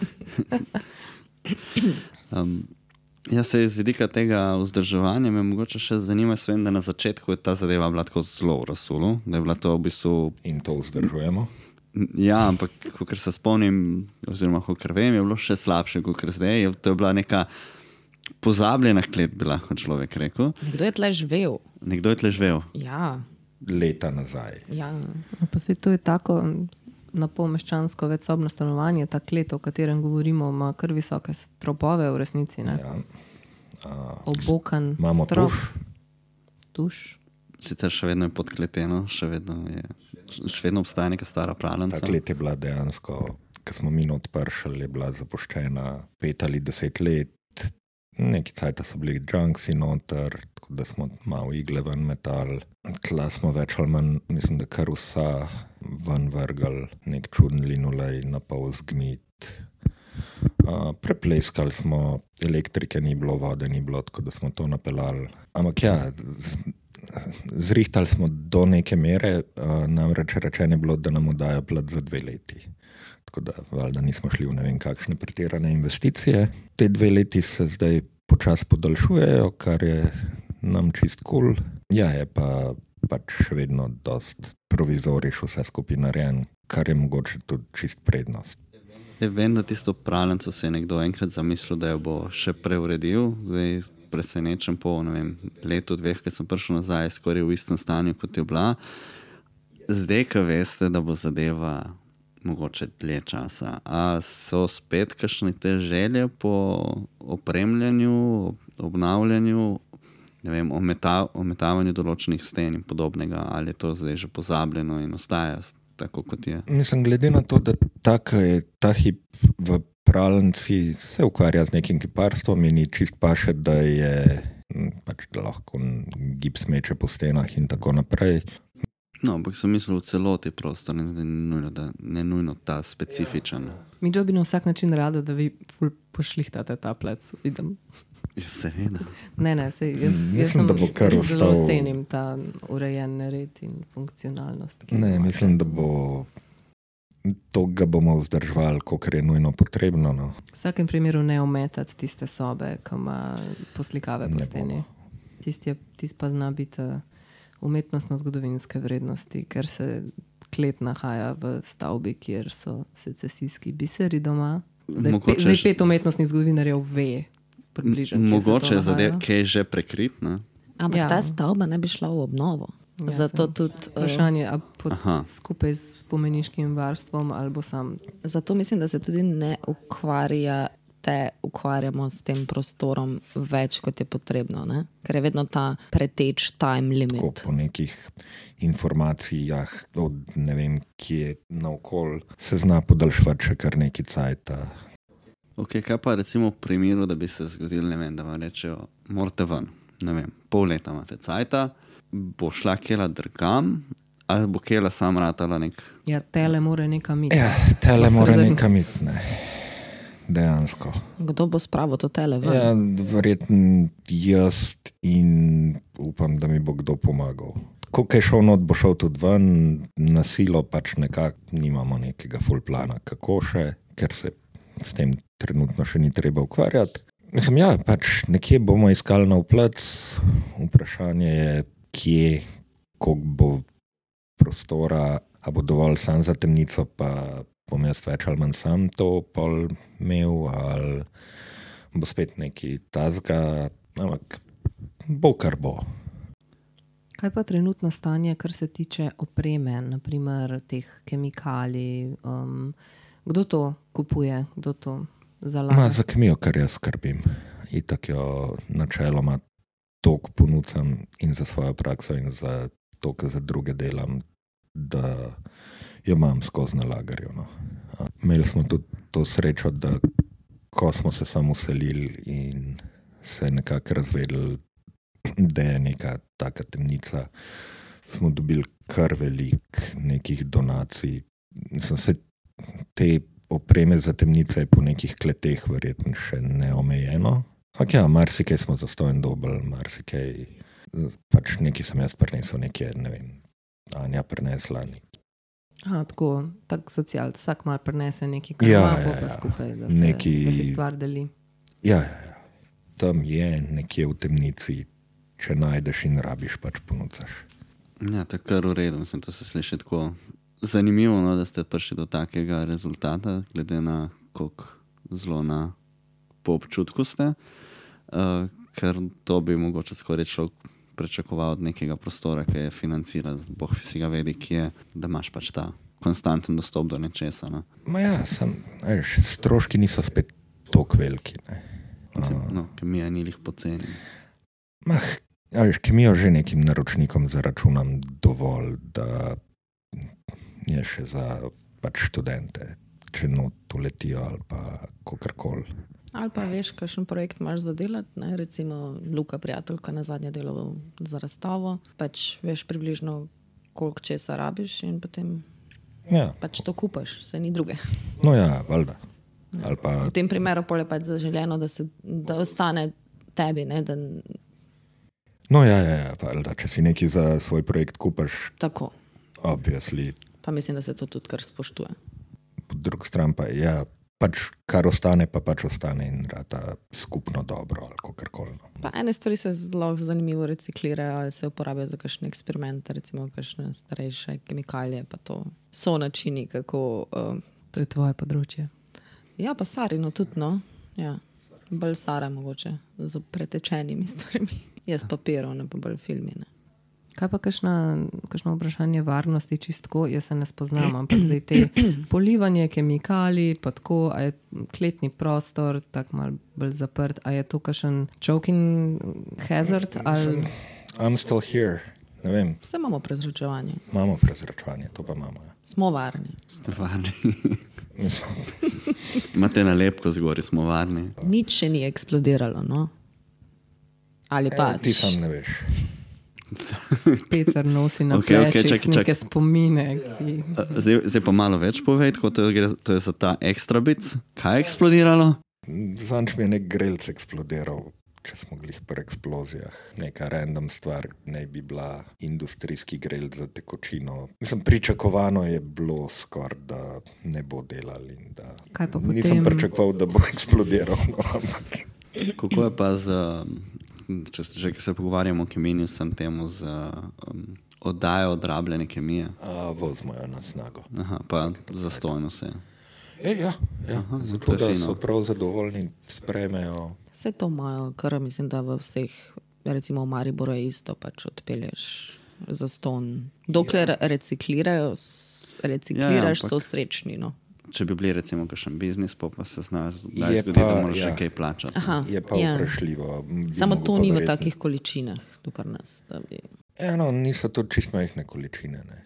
[SPEAKER 2] Um, ja, se iz vidika tega vzdrževanja me mogoče še zanima, svem, da na začetku je ta zadeva bila tako zelo v rasulu, da je bila to v bistvu...
[SPEAKER 4] In to vzdržujemo?
[SPEAKER 2] Ja, ampak kakor se spomnim, oziroma kakor vem, je bilo še slabše, kakor zdaj. To je bila neka pozabljena klet, bi lahko človek rekel.
[SPEAKER 1] Nekdo je tle živel.
[SPEAKER 2] Nekdo je tle živel.
[SPEAKER 1] Ja.
[SPEAKER 4] Leta nazaj.
[SPEAKER 1] Ja.
[SPEAKER 3] Pa se to je tako... na polmeščansko večsobno stanovanje, ta klet, o katerem govorimo, ima kar visoke stropove v resnici, ne?
[SPEAKER 4] Ja. Uh,
[SPEAKER 3] Obokan
[SPEAKER 4] imamo
[SPEAKER 3] strop.
[SPEAKER 4] tuš.
[SPEAKER 3] Tuš.
[SPEAKER 2] Sicer še vedno je podkleteno, še vedno, je, še vedno obstaja neka stara pralnica.
[SPEAKER 4] Ta klet je bila dejansko, ko smo mi not pršali, je bila zapuščena pet ali deset let. Neki cajta so bili junksi noter, tako da smo malo igle ven metal. Tla smo več ali manj, mislim, da kar vsa ven vrgal, nek čuden linolej, napol zgnit. Uh, prepleskali smo, elektrike ni bilo, vode ni bilo, tako da smo to napeljali. Ampak ja, z, zrihtali smo do neke mere, uh, namreč rečeno je bilo, da nam dajo plat za dve leti. Tako da valjda nismo šli v ne vem kakšne pretirane investicije. Te dve leti se zdaj počas podaljšujejo, kar je nam čist cool. Ja, je pa pač še vedno dost provizoriš vse skupaj narejen, kar je mogoče tudi čist prednost.
[SPEAKER 2] Ja, vem, da tisto pralnico se je nekdo enkrat zamislil, da jo bo še preuredil. Zdaj presenečen po, ne vem, letu, dveh, ko sem prišel nazaj, skoraj v istem stanju, kot je bila. Zdaj, ko veste, da bo zadeva mogoče dlje časa. A so spet kakšne te želje po opremljanju, obnavljanju, ne vem, ometa, ometavanju določenih sten in podobnega, ali je to zdaj že pozabljeno in ostaja tako, kot je?
[SPEAKER 4] Mislim, glede na to, da taka je ta hip v pralnici se ukvarja z nekim kiparstvom in čist paše, da je pač da lahko gips meče po stenah in tako naprej.
[SPEAKER 2] No, ampak sem mislil v celoti prostor, ne, ne, nujno, da, ne nujno ta specifičen.
[SPEAKER 3] Mi jo bi na vsak način rada, da vi ful pošlihtate ta plec. Idem.
[SPEAKER 2] Ja, seveda.
[SPEAKER 3] Ne, ne, sej, jaz,
[SPEAKER 4] Mislim,
[SPEAKER 3] jaz sem
[SPEAKER 4] da bo kar
[SPEAKER 3] zelo
[SPEAKER 4] ostal-
[SPEAKER 3] cenim ta urejen red in funkcionalnost. ki
[SPEAKER 4] Ne,
[SPEAKER 3] jo ima.
[SPEAKER 4] mislim, da bo to ga bomo vzdrževali, kolikor je nujno potrebno. No.
[SPEAKER 3] V vsakem primeru ne ometati tiste sobe, ki ima poslikave po
[SPEAKER 4] Ne
[SPEAKER 3] steni. Tist, je, tist pa zna biti uh, umetnostno-zgodovinske vrednosti, ker se klet nahaja v stavbi, kjer so secesijski biseri doma. Zdaj, pe,
[SPEAKER 2] Mogoče
[SPEAKER 3] zdaj
[SPEAKER 2] že-
[SPEAKER 3] pet umetnostnih zgodovinarjev ve približno, kje se
[SPEAKER 2] Mogoče
[SPEAKER 3] to
[SPEAKER 2] je zadev,
[SPEAKER 3] nahaja.
[SPEAKER 2] kaj je že prekrit, ne?
[SPEAKER 1] Ampak
[SPEAKER 3] Ja.
[SPEAKER 1] ja. ta stavba ne bi šla v obnovo.
[SPEAKER 3] Ja,
[SPEAKER 1] Zato
[SPEAKER 3] saj.
[SPEAKER 1] tudi, eh,
[SPEAKER 3] Vprašanje, a pod,
[SPEAKER 2] Aha.
[SPEAKER 3] skupaj s spomeniškim varstvom ali bo sam.
[SPEAKER 1] zato mislim, da se tudi ne ukvarja, te ukvarjamo s tem prostorom več, kot je potrebno, ne? Ker je vedno ta preteč time
[SPEAKER 4] Tako
[SPEAKER 1] limit.
[SPEAKER 4] po nekih informacijah od ne vem kje naokol se zna podaljšvati še kar neki cajta.
[SPEAKER 2] Ok, kaj pa recimo v primeru, da bi se zgodilo, ne vem, da vam rečejo, morate ven, ne vem, pol leta imate cajta, bo šla kela drgam, ali bo kela sam ratala nek...
[SPEAKER 3] Ja, tele more nekam iti.
[SPEAKER 4] Ja, tele mora
[SPEAKER 3] Razredno.
[SPEAKER 4] nekam iti, ne. Dejansko.
[SPEAKER 1] Kdo bo spravil to tele ven?
[SPEAKER 4] Ja, verjetno jaz in upam, da mi bo kdo pomagal. Ko je šel not, bo šel tudi ven, na silo pač nekako nimamo nekega full plana, kako še, ker se s tem trenutno še ni treba ukvarjati. Mislim, ja, pač nekje bomo iskali nov plec, vprašanje je, kje, koliko bo prostora, a bo dovolj sam za temnico, pa bom jaz več ali manj sam to pol imel, ali bo spet neki tazga, ampak bo kar bo.
[SPEAKER 3] Kaj pa trenutno stanje, kar se tiče opreme, naprimer teh kemikalij? Um, kdo to kupuje, kdo to zalaga?
[SPEAKER 4] Ma, za kemijo, kar jaz skrbim. Itak jo načeloma toliko ponudam in za svojo prakso in za to, kar za druge delam, da jo imam skozi na lagerju. No. Imeli smo tudi to srečo, da ko smo se samo uselili in se nekako razvedeli, da je neka taka temnica, smo dobili kar velik nekih donacij. Sem se te opreme za temnice po nekih kleteh verjetno še neomejeno. Ampak ja, marsikaj smo zastojno dobili, marsikaj, pač nekaj sem jaz prinesel, nekaj, ne vem, Anja prinesla.
[SPEAKER 3] Aha, tako, tak social, vsak malo prinese nekaj, kar
[SPEAKER 4] Ja,
[SPEAKER 3] ima,
[SPEAKER 4] ja,
[SPEAKER 3] bo pa
[SPEAKER 4] ja.
[SPEAKER 3] skupaj, da se,
[SPEAKER 4] Neki-
[SPEAKER 3] da se stvar deli.
[SPEAKER 4] Ja, ja, ja. Tam je nekje v temnici, če najdeš in rabiš, pač ponucaš.
[SPEAKER 2] Ja, to je kar v redu. Mislim, to se sliši tako zanimivo, no, da ste prišli do takega rezultata, glede na koliko zelo na po občutku ste, uh, ker to bi mogoče skoraj človek pričakoval od nekega prostora, ki je financira, boh si ga vedi, ki je, da imaš pač ta konstanten dostop do nečesa. No.
[SPEAKER 4] Ma ja, sem, veš, stroški niso spet toliko veliki. Ne.
[SPEAKER 2] Mislim, no, kemija ni lih poceni.
[SPEAKER 4] Mah, ja, veš, kemijo že nekim naročnikom zaračunam dovolj, da je še za pač študente, če not uletijo ali pa kakorkoli.
[SPEAKER 1] Ali pa veš, kakšen projekt imaš za delati, ne? Recimo Luka, prijateljka, na zadnje delal za razstavo, pač veš približno, koliko česa rabiš in potem
[SPEAKER 4] Ja,
[SPEAKER 1] pač to kupaš, se ni druge.
[SPEAKER 4] no ja, valjda. Ali pa,
[SPEAKER 1] V tem primeru pol je pač zaželjeno, da, se, da ostane tebi, ne? Da,
[SPEAKER 4] no ja, ja, ja, valjda, če si nekaj za svoj projekt kupaš,
[SPEAKER 1] tako.
[SPEAKER 4] obviously,
[SPEAKER 1] Pa mislim, da se to tudi kar spoštuje.
[SPEAKER 4] po drug stran pa, ja, pač kar ostane, pa pač ostane in rata skupno dobro ali kakorkoli. No.
[SPEAKER 1] Pa ene stvari se zelo zanimivo reciklirajo ali se uporabljajo za kakšne eksperimente, recimo kakšne starejše kemikalije, pa to so načini, kako... Uh,
[SPEAKER 3] To je tvoje področje.
[SPEAKER 1] ja, pa Sarino tudi, no. Ja. Bolj Sara mogoče, z pretečenimi stvarmi. Jaz papirov, ne pa bolj filmi, ne.
[SPEAKER 3] Kaj pa kakšna, kakšno vprašanje varnosti čistko, jaz se ne spoznam, ampak zdaj te polivanje kemikalij, pa tako, a je kletni prostor tak malo bolj zaprt, a je to kakšen choking hazard ali...
[SPEAKER 4] I'm still here, ne vem,
[SPEAKER 1] Vse imamo prezračevanje.
[SPEAKER 4] imamo prezračevanje, to pa imamo. Ja.
[SPEAKER 1] Smo varni.
[SPEAKER 2] Ste varni.
[SPEAKER 4] Mislim,
[SPEAKER 2] Imate nalepko zgori, smo varni.
[SPEAKER 1] Nič še ni eksplodiralo, no. Ali
[SPEAKER 4] eh,
[SPEAKER 1] pač.
[SPEAKER 4] ti sam ne veš.
[SPEAKER 3] Peter nosi na
[SPEAKER 2] Okej, okej,
[SPEAKER 3] plečih
[SPEAKER 2] čakaj,
[SPEAKER 3] neke
[SPEAKER 2] čakaj.
[SPEAKER 3] spomine, ki...
[SPEAKER 2] Zdaj, zdaj pa malo več povej, kot to, je- to je za ta ekstra bit. Kaj je eksplodiralo?
[SPEAKER 4] Zanč mi je nek grelc eksplodiral, če smo glih pri eksplozijah. Neka random stvar naj bi bila industrijski grelc za tekočino. Mislim, pričakovano je bilo skoraj, da ne bo delal in da
[SPEAKER 3] Kaj pa
[SPEAKER 4] nisem
[SPEAKER 3] potem?
[SPEAKER 4] pričakoval, da bo eksplodiral. No, ampak
[SPEAKER 2] Kako je pa z, um, če se, že se pogovarjamo o kemiji, sem temu z um, oddajo odrabljene kemije.
[SPEAKER 4] a, vozimo jo na snago.
[SPEAKER 2] Aha, pa zastojno se.
[SPEAKER 4] E, ja, ja.
[SPEAKER 2] Aha,
[SPEAKER 4] Zato,
[SPEAKER 2] to je
[SPEAKER 4] da
[SPEAKER 2] fino.
[SPEAKER 4] so prav zadovoljni, sprejmejo.
[SPEAKER 1] Vse to imajo, kar mislim, da v vseh, recimo v Mariboru je isto, pač odpelješ za ston. Dokler reciklirajo, s- recikliraš,
[SPEAKER 2] ampak-
[SPEAKER 1] so srečni, no.
[SPEAKER 2] Če bi bili recimo kakšen biznis, pa, pa se znaš, da
[SPEAKER 4] Je
[SPEAKER 2] je zgodi, da
[SPEAKER 4] pa,
[SPEAKER 2] moraš
[SPEAKER 4] ja.
[SPEAKER 2] še kaj plačati.
[SPEAKER 1] Aha,
[SPEAKER 4] Je pa
[SPEAKER 1] ja.
[SPEAKER 4] vprašljivo. Bi
[SPEAKER 1] Samo
[SPEAKER 4] mogel
[SPEAKER 1] to
[SPEAKER 4] pa
[SPEAKER 1] ni v
[SPEAKER 4] verjetno-
[SPEAKER 1] takih količinah, tu pri nas, da bi,
[SPEAKER 4] Ja, no, niso to čist majhne količine. Ne.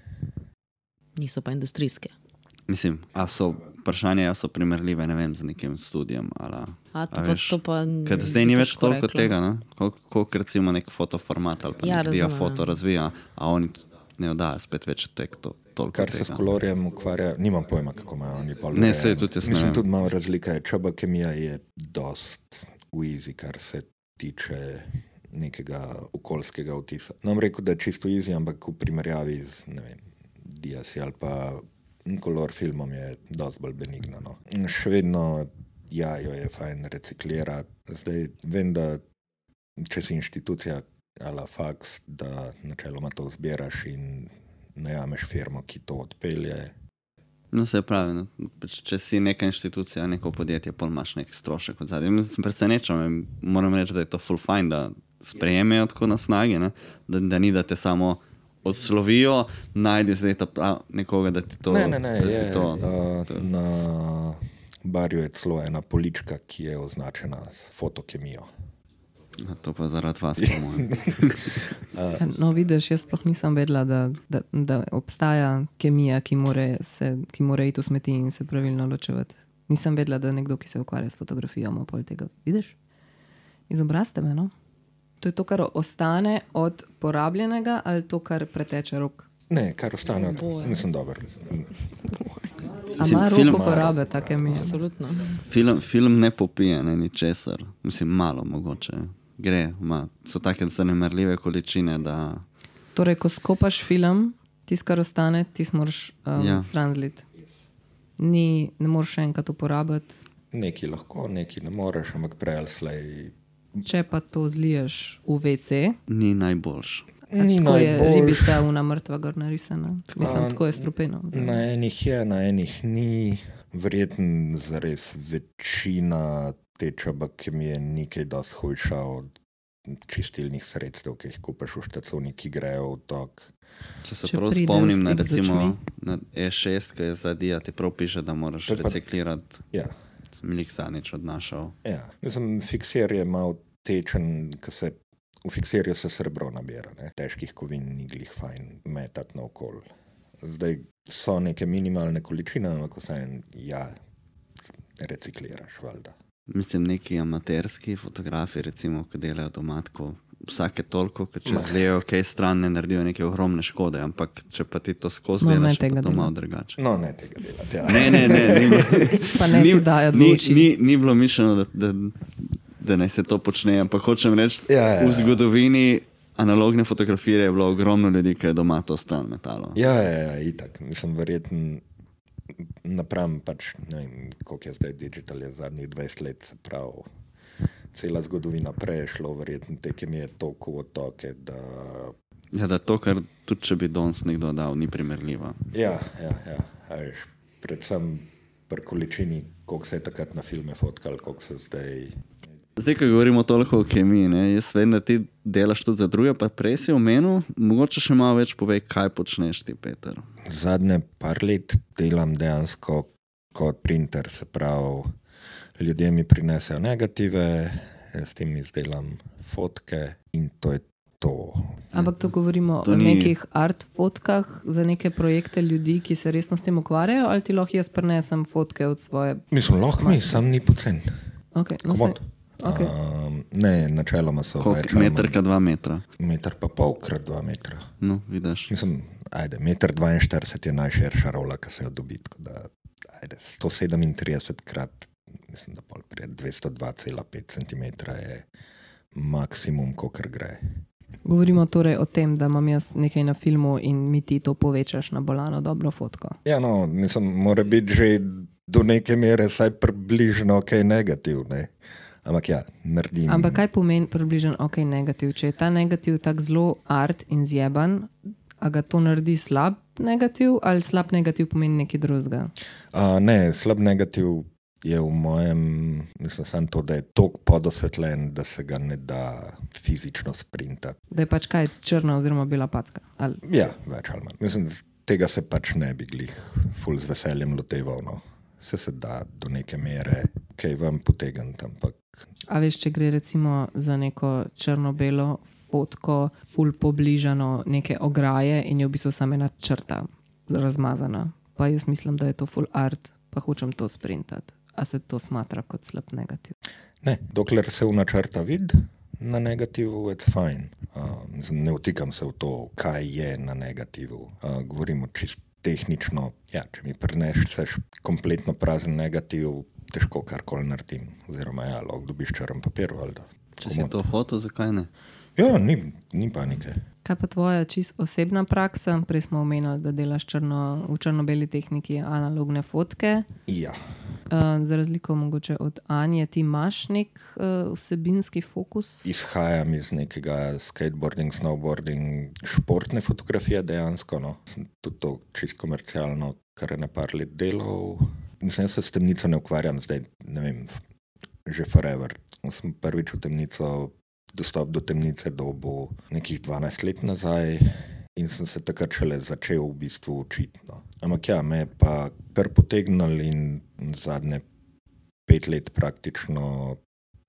[SPEAKER 1] niso pa industrijske.
[SPEAKER 2] Mislim, a so vprašanja, a so primerljive, ne vem, z nekim študijem. Ali,
[SPEAKER 1] A, to
[SPEAKER 2] a
[SPEAKER 1] pa,
[SPEAKER 2] veš,
[SPEAKER 1] to pa
[SPEAKER 2] ker
[SPEAKER 1] bi
[SPEAKER 2] zdaj ni več
[SPEAKER 1] težko
[SPEAKER 2] toliko
[SPEAKER 1] rekla.
[SPEAKER 2] tega, no? Koliko, koliko recimo nek fotoformat ali pa
[SPEAKER 1] Ja,
[SPEAKER 2] ja, nek
[SPEAKER 1] razumem.
[SPEAKER 2] diafoto razvija, a oni t- ne oddajo spet več tek to, toliko
[SPEAKER 4] Kar se
[SPEAKER 2] tega.
[SPEAKER 4] s kolorjem ukvarja, nimam pojma, kako imajo oni pol.
[SPEAKER 2] Ne,
[SPEAKER 4] urejeno.
[SPEAKER 2] saj tudi jaz ne
[SPEAKER 4] Mislim,
[SPEAKER 2] vem.
[SPEAKER 4] tudi malo razlika je. Čaba kemija je dost easy, kar se tiče nekega okoljskega vtisa. Nam rekel, da je čisto easy, ampak v primerjavi z, ne vem, Diasi ali pa kolor filmom je dost bolj benigno. No. In še vedno, ja, jo je fajn reciklirati. Zdaj vem, da če si inštitucija ala faks, da načeloma to zbiraš in najameš firmo, ki to odpelje.
[SPEAKER 2] No, se pravi, no, pač, če si neka inštitucija, neko podjetje, pol imaš nek strošek od zadnje. Sem presenečen, moram reči, da je to full fine, da sprejmejo tako na snagi, ne? Da, da ni, da te samo odslovijo, najdi zdaj ta prav, nekoga, da ti to...
[SPEAKER 4] Ne, ne, ne,
[SPEAKER 2] da ti
[SPEAKER 4] je,
[SPEAKER 2] to,
[SPEAKER 4] uh, na barju je celo ena polička, ki je označena s fotokemijo.
[SPEAKER 2] Ja, to pa zaradi vas, po mojem.
[SPEAKER 3] No, vidiš, jaz sploh nisem vedela, da, da, da obstaja kemija, ki more, se, ki more iti v smeti in se pravilno ločevati. Nisem vedela, da nekdo, ki se ukvarja s fotografijo, ima pol tega. Vidiš? Izobrazite me, no? To je to, kar ostane od porabljenega ali to, kar preteče rok?
[SPEAKER 4] Ne, kar ostane od... Nisem dober.
[SPEAKER 3] A
[SPEAKER 2] Mislim,
[SPEAKER 3] ima
[SPEAKER 2] film-
[SPEAKER 3] rok uporabe ta kemija?
[SPEAKER 1] Absolutno.
[SPEAKER 2] Film, film ne popije, ne ničesar. Mislim, malo mogoče. Gre, ima, so take zanemarljive količine, da...
[SPEAKER 3] Torej, ko skopaš film, tisto, kar ostane, ti moraš um,
[SPEAKER 2] Ja.
[SPEAKER 3] stran zliti. Ni, ne moreš še enkrat uporabiti.
[SPEAKER 4] Neki lahko, neki ne moreš, ampak prej ali slej
[SPEAKER 3] Če pa to zliješ v ve ce,
[SPEAKER 2] Ni najboljš.
[SPEAKER 4] ni
[SPEAKER 3] tako je
[SPEAKER 4] najboljš.
[SPEAKER 3] ribica una mrtva gor narisana. Mislim, tako je strupeno.
[SPEAKER 4] Na enih je, na enih ni. Verjetno zares večina te čabakemije ni kaj dosti hujša od čistilnih sredstev, ki jih kupaš v štacovni, ki grejo v tok.
[SPEAKER 2] Če se
[SPEAKER 3] Če
[SPEAKER 2] prav
[SPEAKER 3] pride v
[SPEAKER 2] spomnim, na,
[SPEAKER 3] stik z
[SPEAKER 2] recimo,
[SPEAKER 3] očmi.
[SPEAKER 2] na E šest, ki je zadija, ti prav piše, da moraš
[SPEAKER 4] To je pa-
[SPEAKER 2] reciklirati.
[SPEAKER 4] Ja,
[SPEAKER 2] Milik zadnjič odnašal.
[SPEAKER 4] ja. Mislim, fiksir je mal tečen, ko se v fiksirju se srebro nabira, ne? Težkih kovin ni glih fajn metati naokol. Zdaj so neke minimalne količine, ampak vsaj ja, recikliraš, valjda.
[SPEAKER 2] Mislim, neki amaterski fotografi, recimo, ki delajo doma, tako vsake toliko, ker če zlejo kaj stran, ne naredijo neke ogromne škode, ampak če pa ti to skozi
[SPEAKER 3] No, ne
[SPEAKER 2] delaš, je
[SPEAKER 3] tega
[SPEAKER 2] pa to
[SPEAKER 3] dela.
[SPEAKER 2] malo drugače.
[SPEAKER 4] No, ne tega delati, ja.
[SPEAKER 2] Ne, ne, ne, ni,
[SPEAKER 3] Pa ne si dajati v
[SPEAKER 2] ni,
[SPEAKER 3] oči.
[SPEAKER 2] ni, ni bilo mišljeno, da, da, da naj se to počne, ampak hočem reči,
[SPEAKER 4] Ja, ja, ja.
[SPEAKER 2] v zgodovini analogne fotografije je bilo ogromno ljudi, ki je doma to stran metalo.
[SPEAKER 4] Ja, ja, ja, itak. Mislim, verjetno napram pač, ne vem, koliko je zdaj digital, je zadnjih dvajset let, se pravi, cela zgodovina prej je šlo, verjetno te kemije toliko v otoke, da...
[SPEAKER 2] Ja, da to, kar tudi če bi danes nekdo dal, ni primerljivo.
[SPEAKER 4] Ja, ja, ja, a veš, predvsem pri količini, koliko se je takrat na filme fotkal, koliko se zdaj...
[SPEAKER 2] Zdaj, ko govorimo toliko o kemiji, ne, jaz vem, da ti delaš tudi za druge, pa prej si omenil, mogoče še malo več povej, kaj počneš ti, Peter.
[SPEAKER 4] Zadnje par let delam dejansko kot printer, se pravi, ljudje mi prinesejo negative, jaz s tem izdelam fotke in to je to.
[SPEAKER 3] Ampak to govorimo
[SPEAKER 2] To
[SPEAKER 3] o
[SPEAKER 2] ni-
[SPEAKER 3] nekih art fotkah za neke projekte ljudi, ki se resno s tem ukvarjajo, ali ti lahko jaz prinesem fotke od svoje...
[SPEAKER 4] Mislim, lahko mi, sam ni pocen.
[SPEAKER 3] Okay, no
[SPEAKER 4] Komod.
[SPEAKER 3] saj- okej.
[SPEAKER 4] Um, ne, načeloma so več.
[SPEAKER 2] Koliko?
[SPEAKER 4] ali
[SPEAKER 2] Meter
[SPEAKER 4] manj-
[SPEAKER 2] krat dva metra.
[SPEAKER 4] Meter pa pol krat dva metra.
[SPEAKER 2] No, vidiš.
[SPEAKER 4] Mislim, ajde, meter dvainštirideset je najširša rola, ki se jo dobi, tako da, ajde, sto sedemintrideset krat, mislim, da pol prije dvesto dva cela pet centimetra je maksimum, kolikor gre.
[SPEAKER 3] Govorimo torej o tem, da imam jaz nekaj na filmu in mi ti to povečaš na bolano dobro fotko.
[SPEAKER 4] Ja, no, mislim, mora biti že do neke mere vsaj približno kaj negativ, ne. Ampak ja, naredim.
[SPEAKER 3] Ampak kaj pomeni približno ok negativ? Če je ta negativ tako zelo art in zjeban, a ga to naredi slab negativ ali slab negativ pomeni nekaj drugega?
[SPEAKER 4] Uh, ne, slab negativ je v mojem, mislim samo to, da je toliko podosvetljen, da se ga ne da fizično sprintati.
[SPEAKER 3] Da je pač kaj črna oziroma bela packa? Ali...
[SPEAKER 4] Ja, več ali manj. Mislim, z- tega se pač ne bi glih ful z veseljem loteval, no. Se se da do neke mere kaj vam potegniti, ampak
[SPEAKER 3] A veš, če gre recimo za neko črno-belo fotko, ful pobližano neke ograje in je v bistvu samo ena črta razmazana. Pa jaz mislim, da je to ful art, pa hočem to sprintati. A se to smatra kot slab negativ?
[SPEAKER 4] ne, dokler se v načrta vidi na negativu, it's fine. Uh, mislim, ne vtikam se v to, kaj je na negativu. Uh, govorimo čist tehnično, ja, če mi prineseš kompletno prazen negativ, težko karkoli naredim. Oziroma, ja, lahko dobiš črn papir, valjda.
[SPEAKER 2] Če si to hotel, zakaj ne?
[SPEAKER 4] Ja, ni, ni panike.
[SPEAKER 3] Kaj pa tvoja čist osebna praksa? Prej smo omenili, da delaš črno, v črno-beli tehniki analogne fotke.
[SPEAKER 4] Ja.
[SPEAKER 3] Um, za razliko mogoče od Anje, ti imaš nek uh, vsebinski fokus?
[SPEAKER 4] Izhajam iz nekega skateboarding, snowboarding, športne fotografije dejansko. No. Sem tudi to čisto komercialno, kar je na par let delal. Mislim, jaz se s temnico ne ukvarjam zdaj, ne vem, f- že forever. Sem prvič v temnico, dostop do temnice dobil nekih dvanajst let nazaj in sem se takrat šele začel v bistvu učiti. No. Ampak ja, me je pa kar potegnil in zadnje pet let praktično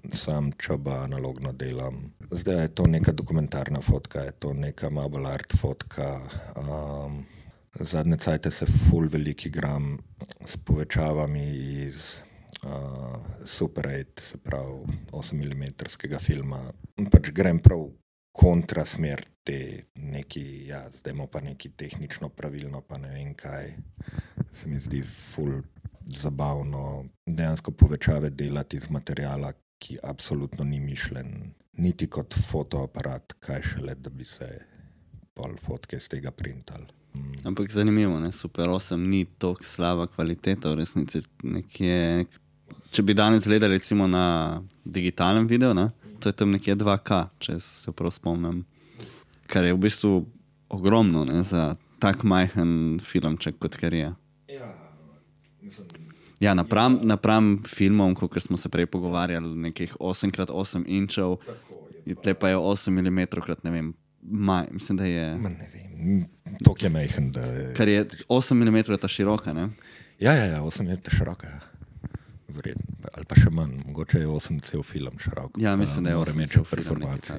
[SPEAKER 4] sam čaba analogno delam. Zdaj je to neka dokumentarna fotka, je to neka mobile art fotka. Um, zadnje cajte se ful velik igram s povečavami iz uh, Super osem, se pravi osem milimetrskega filma. Pač grem prav kontrasmer te neki, ja, zdaj imamo pa neki tehnično pravilno, pa ne vem kaj. Se mi zdi ful zabavno dejansko povečave delati iz materijala, ki absolutno ni mišljen niti kot fotoaparat, kaj šele, da bi se pol fotke z tega printali. Mm.
[SPEAKER 2] Ampak zanimivo, ne? Super osem ni toliko slaba kvaliteta v resnici. Nekje, če bi danes gledali recimo na digitalnem videu, ne? To je tam nekje dva K, če se prav spomnim. Kar je v bistvu ogromno, ne? Za tak majhen filmček, kot kar je.
[SPEAKER 4] Ja, mislim...
[SPEAKER 2] Ja, napram, napram filmom, kot smo se prej pogovarjali, nekih osem krat osem inčev, tle pa je osem milimetrov krat, ne vem, maj, mislim, da je...
[SPEAKER 4] Ma ne vem, tok je majhen, da je...
[SPEAKER 2] Kar je osem milimetrov ta široka, ne?
[SPEAKER 4] Ja, ja, ja, osem je ta široka, verjetno, ali pa še manj, mogoče je osem cel film širok.
[SPEAKER 2] Ja, mislim, da je osem cel film.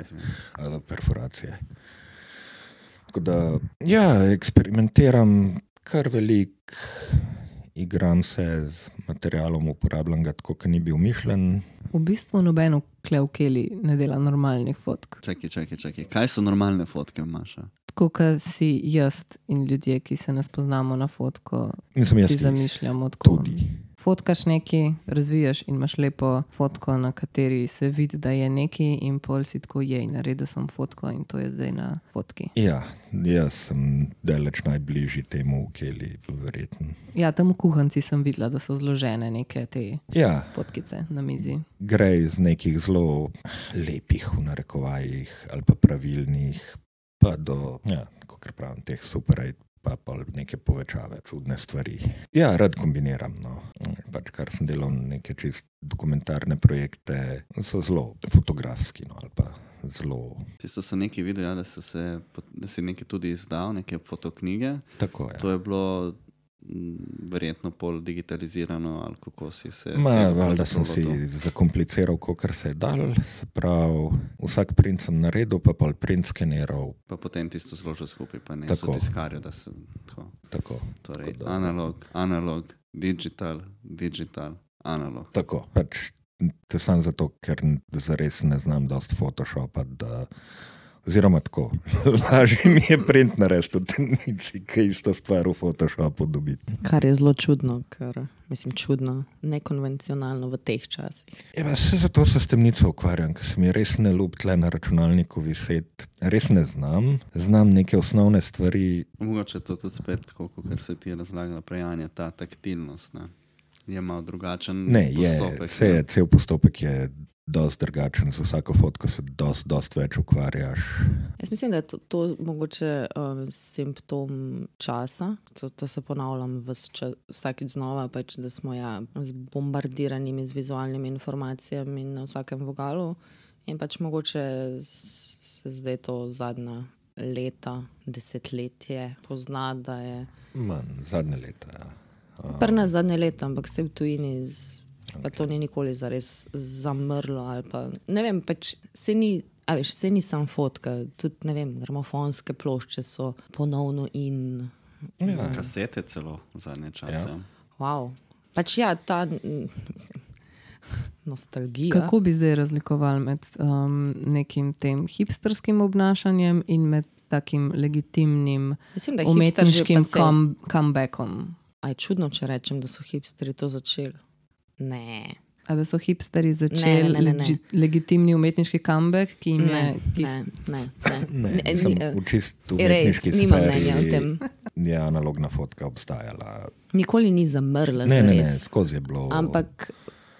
[SPEAKER 4] Perforacije. Tako da, ja, eksperimentiram kar velik, igram se z materialom, uporabljam ga tako, ki ni bil mišljen.
[SPEAKER 3] V bistvu nobeno klevkeli ne dela normalnih fotk.
[SPEAKER 2] Čakaj, čakaj, čakaj. Kaj so normalne fotke, Maša?
[SPEAKER 3] Tako, kot si jaz in ljudje, ki se ne spoznamo na fotko,
[SPEAKER 4] Nisem jaz
[SPEAKER 3] si
[SPEAKER 4] tih.
[SPEAKER 3] zamišljamo tako.
[SPEAKER 4] Tudi.
[SPEAKER 3] Fotkaš neki, razvijaš in imaš lepo fotko, na kateri se vidi, da je neki in pol si tako jej, naredil sem fotko in to je zdaj na fotki.
[SPEAKER 4] Ja, jaz sem daleč najbližji temu keli, verjetno.
[SPEAKER 3] Ja, tam v kuhanci sem videla, da so zložene neke te
[SPEAKER 4] Ja,
[SPEAKER 3] fotkice na mizi.
[SPEAKER 4] gre iz nekih zelo lepih v narekovajih ali pa pravilnih, pa do, ja, kakor pravim, teh super osem, pa pa neke povečave, čudne stvari. Ja, rad kombiniram, no. Pač kar sem delal neke čist dokumentarne projekte, so zelo fotografski, no, ali pa zelo...
[SPEAKER 2] Tisto so neki video, ja, da, so se, da si nekaj tudi izdal, neke fotoknjige.
[SPEAKER 4] Tako je.
[SPEAKER 2] To je bilo m, verjetno pol digitalizirano, ali kako si se...
[SPEAKER 4] Ma,
[SPEAKER 2] tega
[SPEAKER 4] valjda sem si
[SPEAKER 2] lotil?
[SPEAKER 4] zakompliciral, kolikor se je dal, se pravi, vsak print sem naredil, pa pol print skeniral,
[SPEAKER 2] Pa potem tisto zložil skupaj, pa ne
[SPEAKER 4] Tako.
[SPEAKER 2] so tiskarjo, da se... Tako.
[SPEAKER 4] tako.
[SPEAKER 2] Torej,
[SPEAKER 4] Tako da-
[SPEAKER 2] analog, analog, digital, digital, analog.
[SPEAKER 4] Tako, pač te sam zato, ker zares ne znam dosti Photoshopa, da, oziroma tako, lažje mi je print narediti v temnici, kaj isto stvar v Photoshopu dobiti.
[SPEAKER 1] Kar je zelo čudno, ker, mislim, čudno, nekonvencionalno v teh časih.
[SPEAKER 4] Ja, pa se zato se s temnico ukvarjam, ker se mi res ne ljub tle na računalniku viseti. Res ne znam, znam neke osnovne stvari.
[SPEAKER 2] Mogoče to tudi spet, tako, kot se ti je razlagala prejanja, ta taktilnost, ne? Je malo drugačen
[SPEAKER 4] Ne, je,
[SPEAKER 2] postopek.
[SPEAKER 4] vse je, cel postopek je dosti drugačen, z vsako fotko se dosti, dosti več ukvarjaš.
[SPEAKER 1] Jaz mislim, da je to, to mogoče um, simptom časa. To, to se ponavljam ves čas, vsakič znova, pač, da smo ja, zbombardirani z vizualnimi informacijami na vsakem vogalu. In pač mogoče s- se zdaj to zadnja leta, desetletje pozna, da je
[SPEAKER 4] Manj, zadnje leta. Ja.
[SPEAKER 1] prna zadnje leta, ampak se v tujini z, pa to ni nikoli zares zamrlo ali pa, ne vem, pač se ni, a veš, se ni sam fotka, tudi, ne vem, gramofonske plošče so ponovno in,
[SPEAKER 4] Ja.
[SPEAKER 2] Kasete celo v zadnje čase.
[SPEAKER 4] Ja.
[SPEAKER 1] wow. Pač ja, ta, mm, mislim, nostalgija.
[SPEAKER 3] Kako bi zdaj razlikovali med um, nekim tem hipsterskim obnašanjem in med takim legitimnim
[SPEAKER 1] Mislim, da je hipster že
[SPEAKER 3] umetniškim
[SPEAKER 1] pase.
[SPEAKER 3] come, comebackom?
[SPEAKER 1] A je čudno, če rečem, da so hipsteri to začeli? Ne.
[SPEAKER 3] A da so hipsteri
[SPEAKER 1] Ne,
[SPEAKER 3] začeli
[SPEAKER 1] ne, ne, ne, ne.
[SPEAKER 3] legi- legitimni umetniški comeback, ki jim
[SPEAKER 1] Ne,
[SPEAKER 3] je... Ki
[SPEAKER 1] ne, ne, ne.
[SPEAKER 4] Ne,
[SPEAKER 1] Ne,
[SPEAKER 4] mislim,
[SPEAKER 1] ni, eh,
[SPEAKER 4] v čisto
[SPEAKER 1] Res,
[SPEAKER 4] umetniški
[SPEAKER 1] nimam
[SPEAKER 4] sferi
[SPEAKER 1] mnenja o tem.
[SPEAKER 4] je analogna fotka obstajala.
[SPEAKER 1] Nikoli ni zamrla,
[SPEAKER 4] Ne, ne, ne,
[SPEAKER 1] zares.
[SPEAKER 4] skozi je bilo.
[SPEAKER 1] Ampak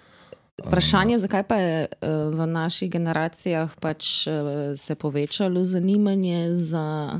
[SPEAKER 1] vprašanje, zakaj pa je eh, v naših generacijah pač eh, se povečalo zanimanje za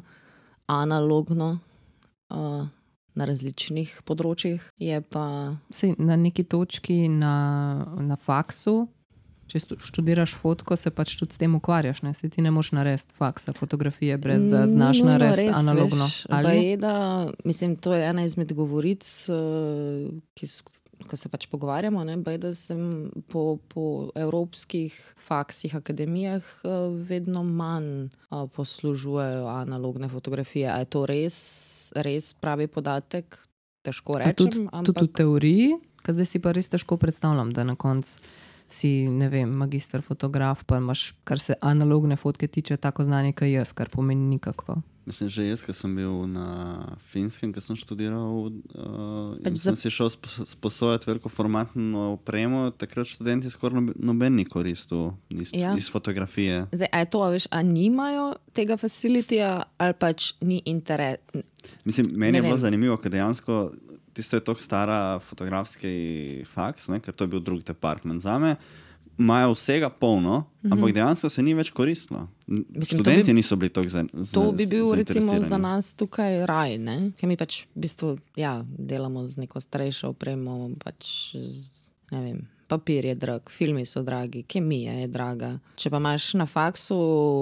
[SPEAKER 1] analogno eh, na različnih področjih, je pa
[SPEAKER 3] Sej, na neki točki na, na faksu, če stu- študiraš fotko, se pač tudi s tem ukvarjaš. Ne? Se ti ne moš narediti faksa, fotografije, brez da
[SPEAKER 1] Ni
[SPEAKER 3] znaš
[SPEAKER 1] nujno
[SPEAKER 3] narediti
[SPEAKER 1] res,
[SPEAKER 3] analogno.
[SPEAKER 1] Veš,
[SPEAKER 3] Ali?
[SPEAKER 1] baje, da, mislim, to je ena izmed govoric, eh, ki, s- ko se pač pogovarjamo, ne, baj, da sem po, po evropskih faksih, akademijah vedno manj poslužujejo analogne fotografije. A je to res, res pravi podatek? Težko rečem.
[SPEAKER 3] Tudi,
[SPEAKER 1] ampak...
[SPEAKER 3] tudi v teoriji, ker zdaj si pa res težko predstavljam, da na koncu si, ne vem, magister fotograf, pa imaš, kar se analogne fotke tiče, tako znanje, kot jaz, kar pomeni nikakvo.
[SPEAKER 2] Mislim, že jaz, ko sem bil na Finskem, ko sem študiral, uh, in
[SPEAKER 1] za...
[SPEAKER 2] sem si šel sposojati veliko formatno opremo, takrat študenti skoraj noben ni koristil iz, ja. iz fotografije.
[SPEAKER 1] Zdaj, a je to, veš, a nimajo tega facilitija ali pač ni interes?
[SPEAKER 2] Mislim, meni je bilo zanimivo, ker dejansko tisto je toliko stara fotografski faks, ne, ker to je bil drugi department zame, imajo vsega polno, mm-hmm. ampak dejansko se ni več koristilo. Mislim, študenti bi, niso bili toliko zainteresirani.
[SPEAKER 1] To bi bil recimo za nas tukaj raj, ne? Ker mi pač v bistvu, ja, delamo z neko starejšo opremo, pač z, ne vem, papir je drag, filmi so dragi, kemija je draga. Če pa imaš na faksu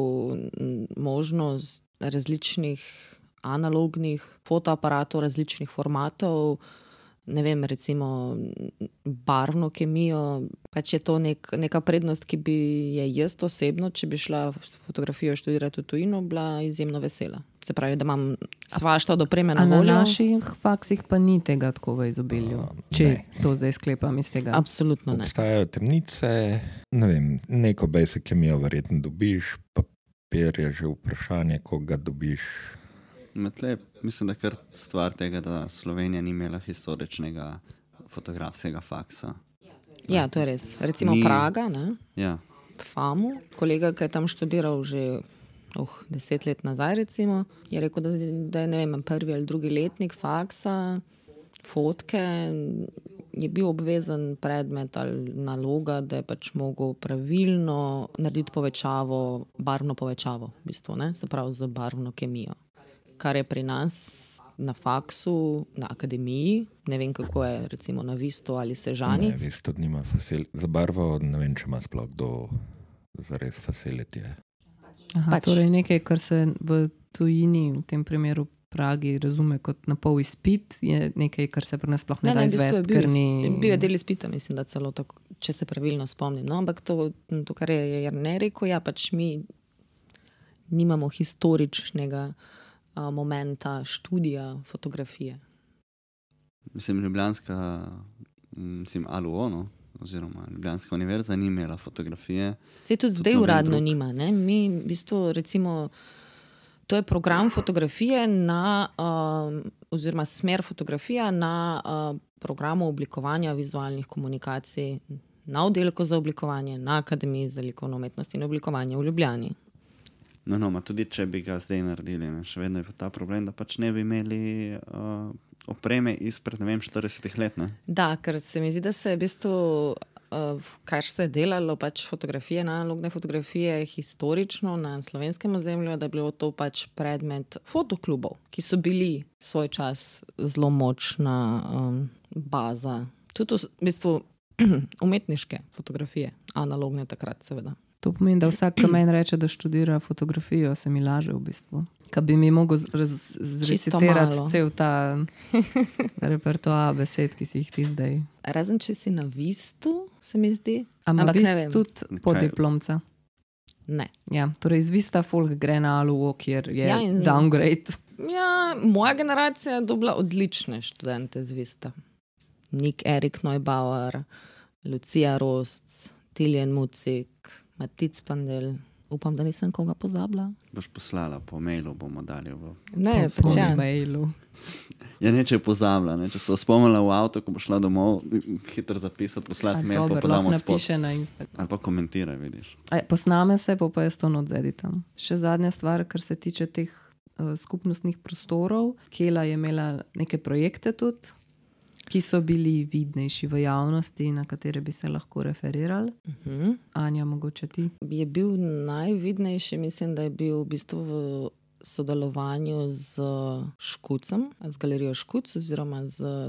[SPEAKER 1] možnost različnih analognih fotoaparatov, različnih formatov, ne vem, recimo barvno kemijo, pač je to nek, neka prednost, ki bi je jaz osebno, če bi šla fotografijo študirati v tujino, bila izjemno vesela. Se pravi, da imam svašta od opreme na voljo.
[SPEAKER 3] A na naših faksih pa ni tega tako v izobilju, če ne. To zdaj sklepam iz tega.
[SPEAKER 1] Absolutno ne.
[SPEAKER 4] Obstajajo temnice, ne vem, neko basic kemijo verjetno dobiš, papir je že vprašanje, koga dobiš.
[SPEAKER 2] Metle, mislim, da kar stvar tega, da Slovenija ni imela historičnega fotografskega faksa.
[SPEAKER 1] Ja, to je res. Recimo ni... Praga, ne?
[SPEAKER 2] Ja.
[SPEAKER 1] Famu, kolega, ki je tam študiral že oh, deset let nazaj, recimo, je rekel, da, da je, ne vem, prvi ali drugi letnik faksa, fotke, je bil obvezen predmet ali naloga, da je pač mogel pravilno narediti povečavo, barvno povečavo, v bistvu, ne? Se pravi z barvno kemijo. Kar je pri nas na faksu, na akademiji, ne vem, kako je recimo na Vistu ali Sežani.
[SPEAKER 4] Ne, Vistu nima facility. Za barvo ne vem, če ima sploh kdo zares facility.
[SPEAKER 3] Aha, pač. Torej nekaj, kar se v tujini, v tem primeru Pragi, razume kot na pol izpit, je nekaj, kar se pri nas sploh ne, ne da izvesti, ker ni...
[SPEAKER 1] Bil je del izpita, mislim, da celo tako, če se pravilno spomnim. No, ampak to, to kar je Jernej rekel, ja, pač mi nimamo historičnega momenta študija fotografije.
[SPEAKER 2] Mislim, Ljubljanska, mislim, A L U, no? Oziroma Ljubljanska univerza ni imela fotografije.
[SPEAKER 1] Se tudi zdaj uradno nima, ne? Mi, v bistvu, recimo, to je program fotografije na, uh, oziroma smer fotografija na uh, programu oblikovanja vizualnih komunikacij na oddelku za oblikovanje, na Akademiji za likovno umetnost in oblikovanje v Ljubljani.
[SPEAKER 2] No, no, ma tudi če bi ga zdaj naredili, ne, še vedno je ta problem, da pač ne bi imeli uh, opreme izpred, ne vem, štiridesetih let, ne?
[SPEAKER 1] Da, ker se mi zdi, da se v bistvu, uh, kar se je delalo, pač fotografije, analogne fotografije historično na slovenskem ozemlju, da je bilo to pač predmet fotoklubov, ki so bili svoj čas zelo močna um, baza. Tudi v bistvu umetniške fotografije, analogne takrat seveda.
[SPEAKER 3] To pomeni, da vsak, ki meni reče, da študira fotografijo, se mi laže v bistvu. Ka bi mi mogel zrecitirati cel ta repertoar besed, ki si jih ti zdaj.
[SPEAKER 1] Razen, če si na Vistu, se mi zdi.
[SPEAKER 3] Ampak Vist tudi podiplomca.
[SPEAKER 1] Ne.
[SPEAKER 3] Ja, torej iz Vista folk gre na A L U, kjer je ja, in... downgrade.
[SPEAKER 1] Ja, moja generacija je dobila odlične študente z Vista. Nik Erik Neubauer, Lucija Rost, Tiljen Mucik, Matic Pandel. Upam, da nisem koga pozabila.
[SPEAKER 2] Boš poslala po mailu, bomo dali v...
[SPEAKER 1] Ne,
[SPEAKER 3] po
[SPEAKER 1] ja.
[SPEAKER 3] mailu.
[SPEAKER 2] Ja, ne, če je pozabila, ne, če se spomnila v avto, ko bo šla domov, hitro zapisati, poslati
[SPEAKER 3] A,
[SPEAKER 2] mail,
[SPEAKER 3] dober,
[SPEAKER 2] pa podamo
[SPEAKER 3] odspod. Napiše na Instagram.
[SPEAKER 2] Ali pa komentiraj, vidiš.
[SPEAKER 3] A, posname se, pa pa jaz to odzeditam. Še zadnja stvar, kar se tiče teh uh, skupnostnih prostorov. Kela je imela neke projekte tudi, ki so bili vidnejši v javnosti, na katere bi se lahko referirali. Uh-huh. Anja, mogoče ti?
[SPEAKER 1] Je bil najvidnejši, mislim, da je bil v bistvu v sodelovanju z Škucem, z galerijo Škuc, oziroma z,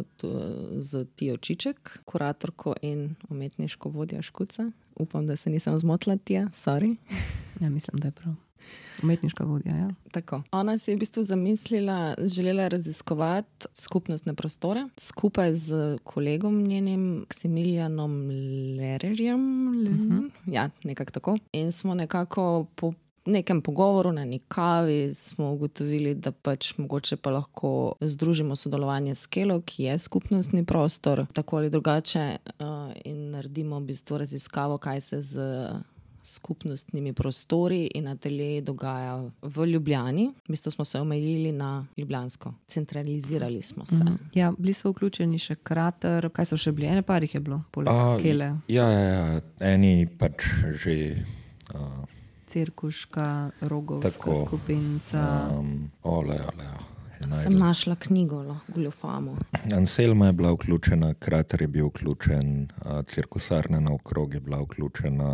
[SPEAKER 1] z Tijo Čiček, kuratorko in umetniško vodjo Škuca. Upam, da se nisem zmotila, Tija, sorry.
[SPEAKER 3] Ja, mislim, da je prav. Umetniška vodja, ja.
[SPEAKER 1] Tako. Ona si je v bistvu zamislila, želela raziskovati skupnostne prostore skupaj z kolegom njenim, Ksimilijanom Lererjem, uh-huh. ja, nekako tako. In smo nekako po nekem pogovoru na neki kavi smo ugotovili, da pač mogoče pa lahko združimo sodelovanje s Kelo, ki je skupnostni prostor, tako ali drugače, uh, in naredimo v bistvu raziskavo, kaj se z skupnostnimi prostori in ateljeji dogaja v Ljubljani. V bistvu smo se omejili na ljubljansko. Centralizirali smo se.
[SPEAKER 3] Mm-hmm. Ja, bili so vključeni še Krater, kaj so še bili? Ene par jih je bilo, poleg A, Kele.
[SPEAKER 4] Ja, ja, ja, eni pač že... Uh,
[SPEAKER 3] Cirkuška, Rogovska tako, skupinca.
[SPEAKER 4] Um, ole, ole, ole.
[SPEAKER 1] Sem našla knjigo, lahko goljufamo.
[SPEAKER 4] Anselma je bila vključena, Krater je bil vključen, uh, Cirkusarna naokrog je bila vključena,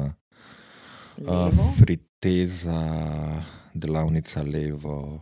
[SPEAKER 4] uh, Friteza, delavnica Levo.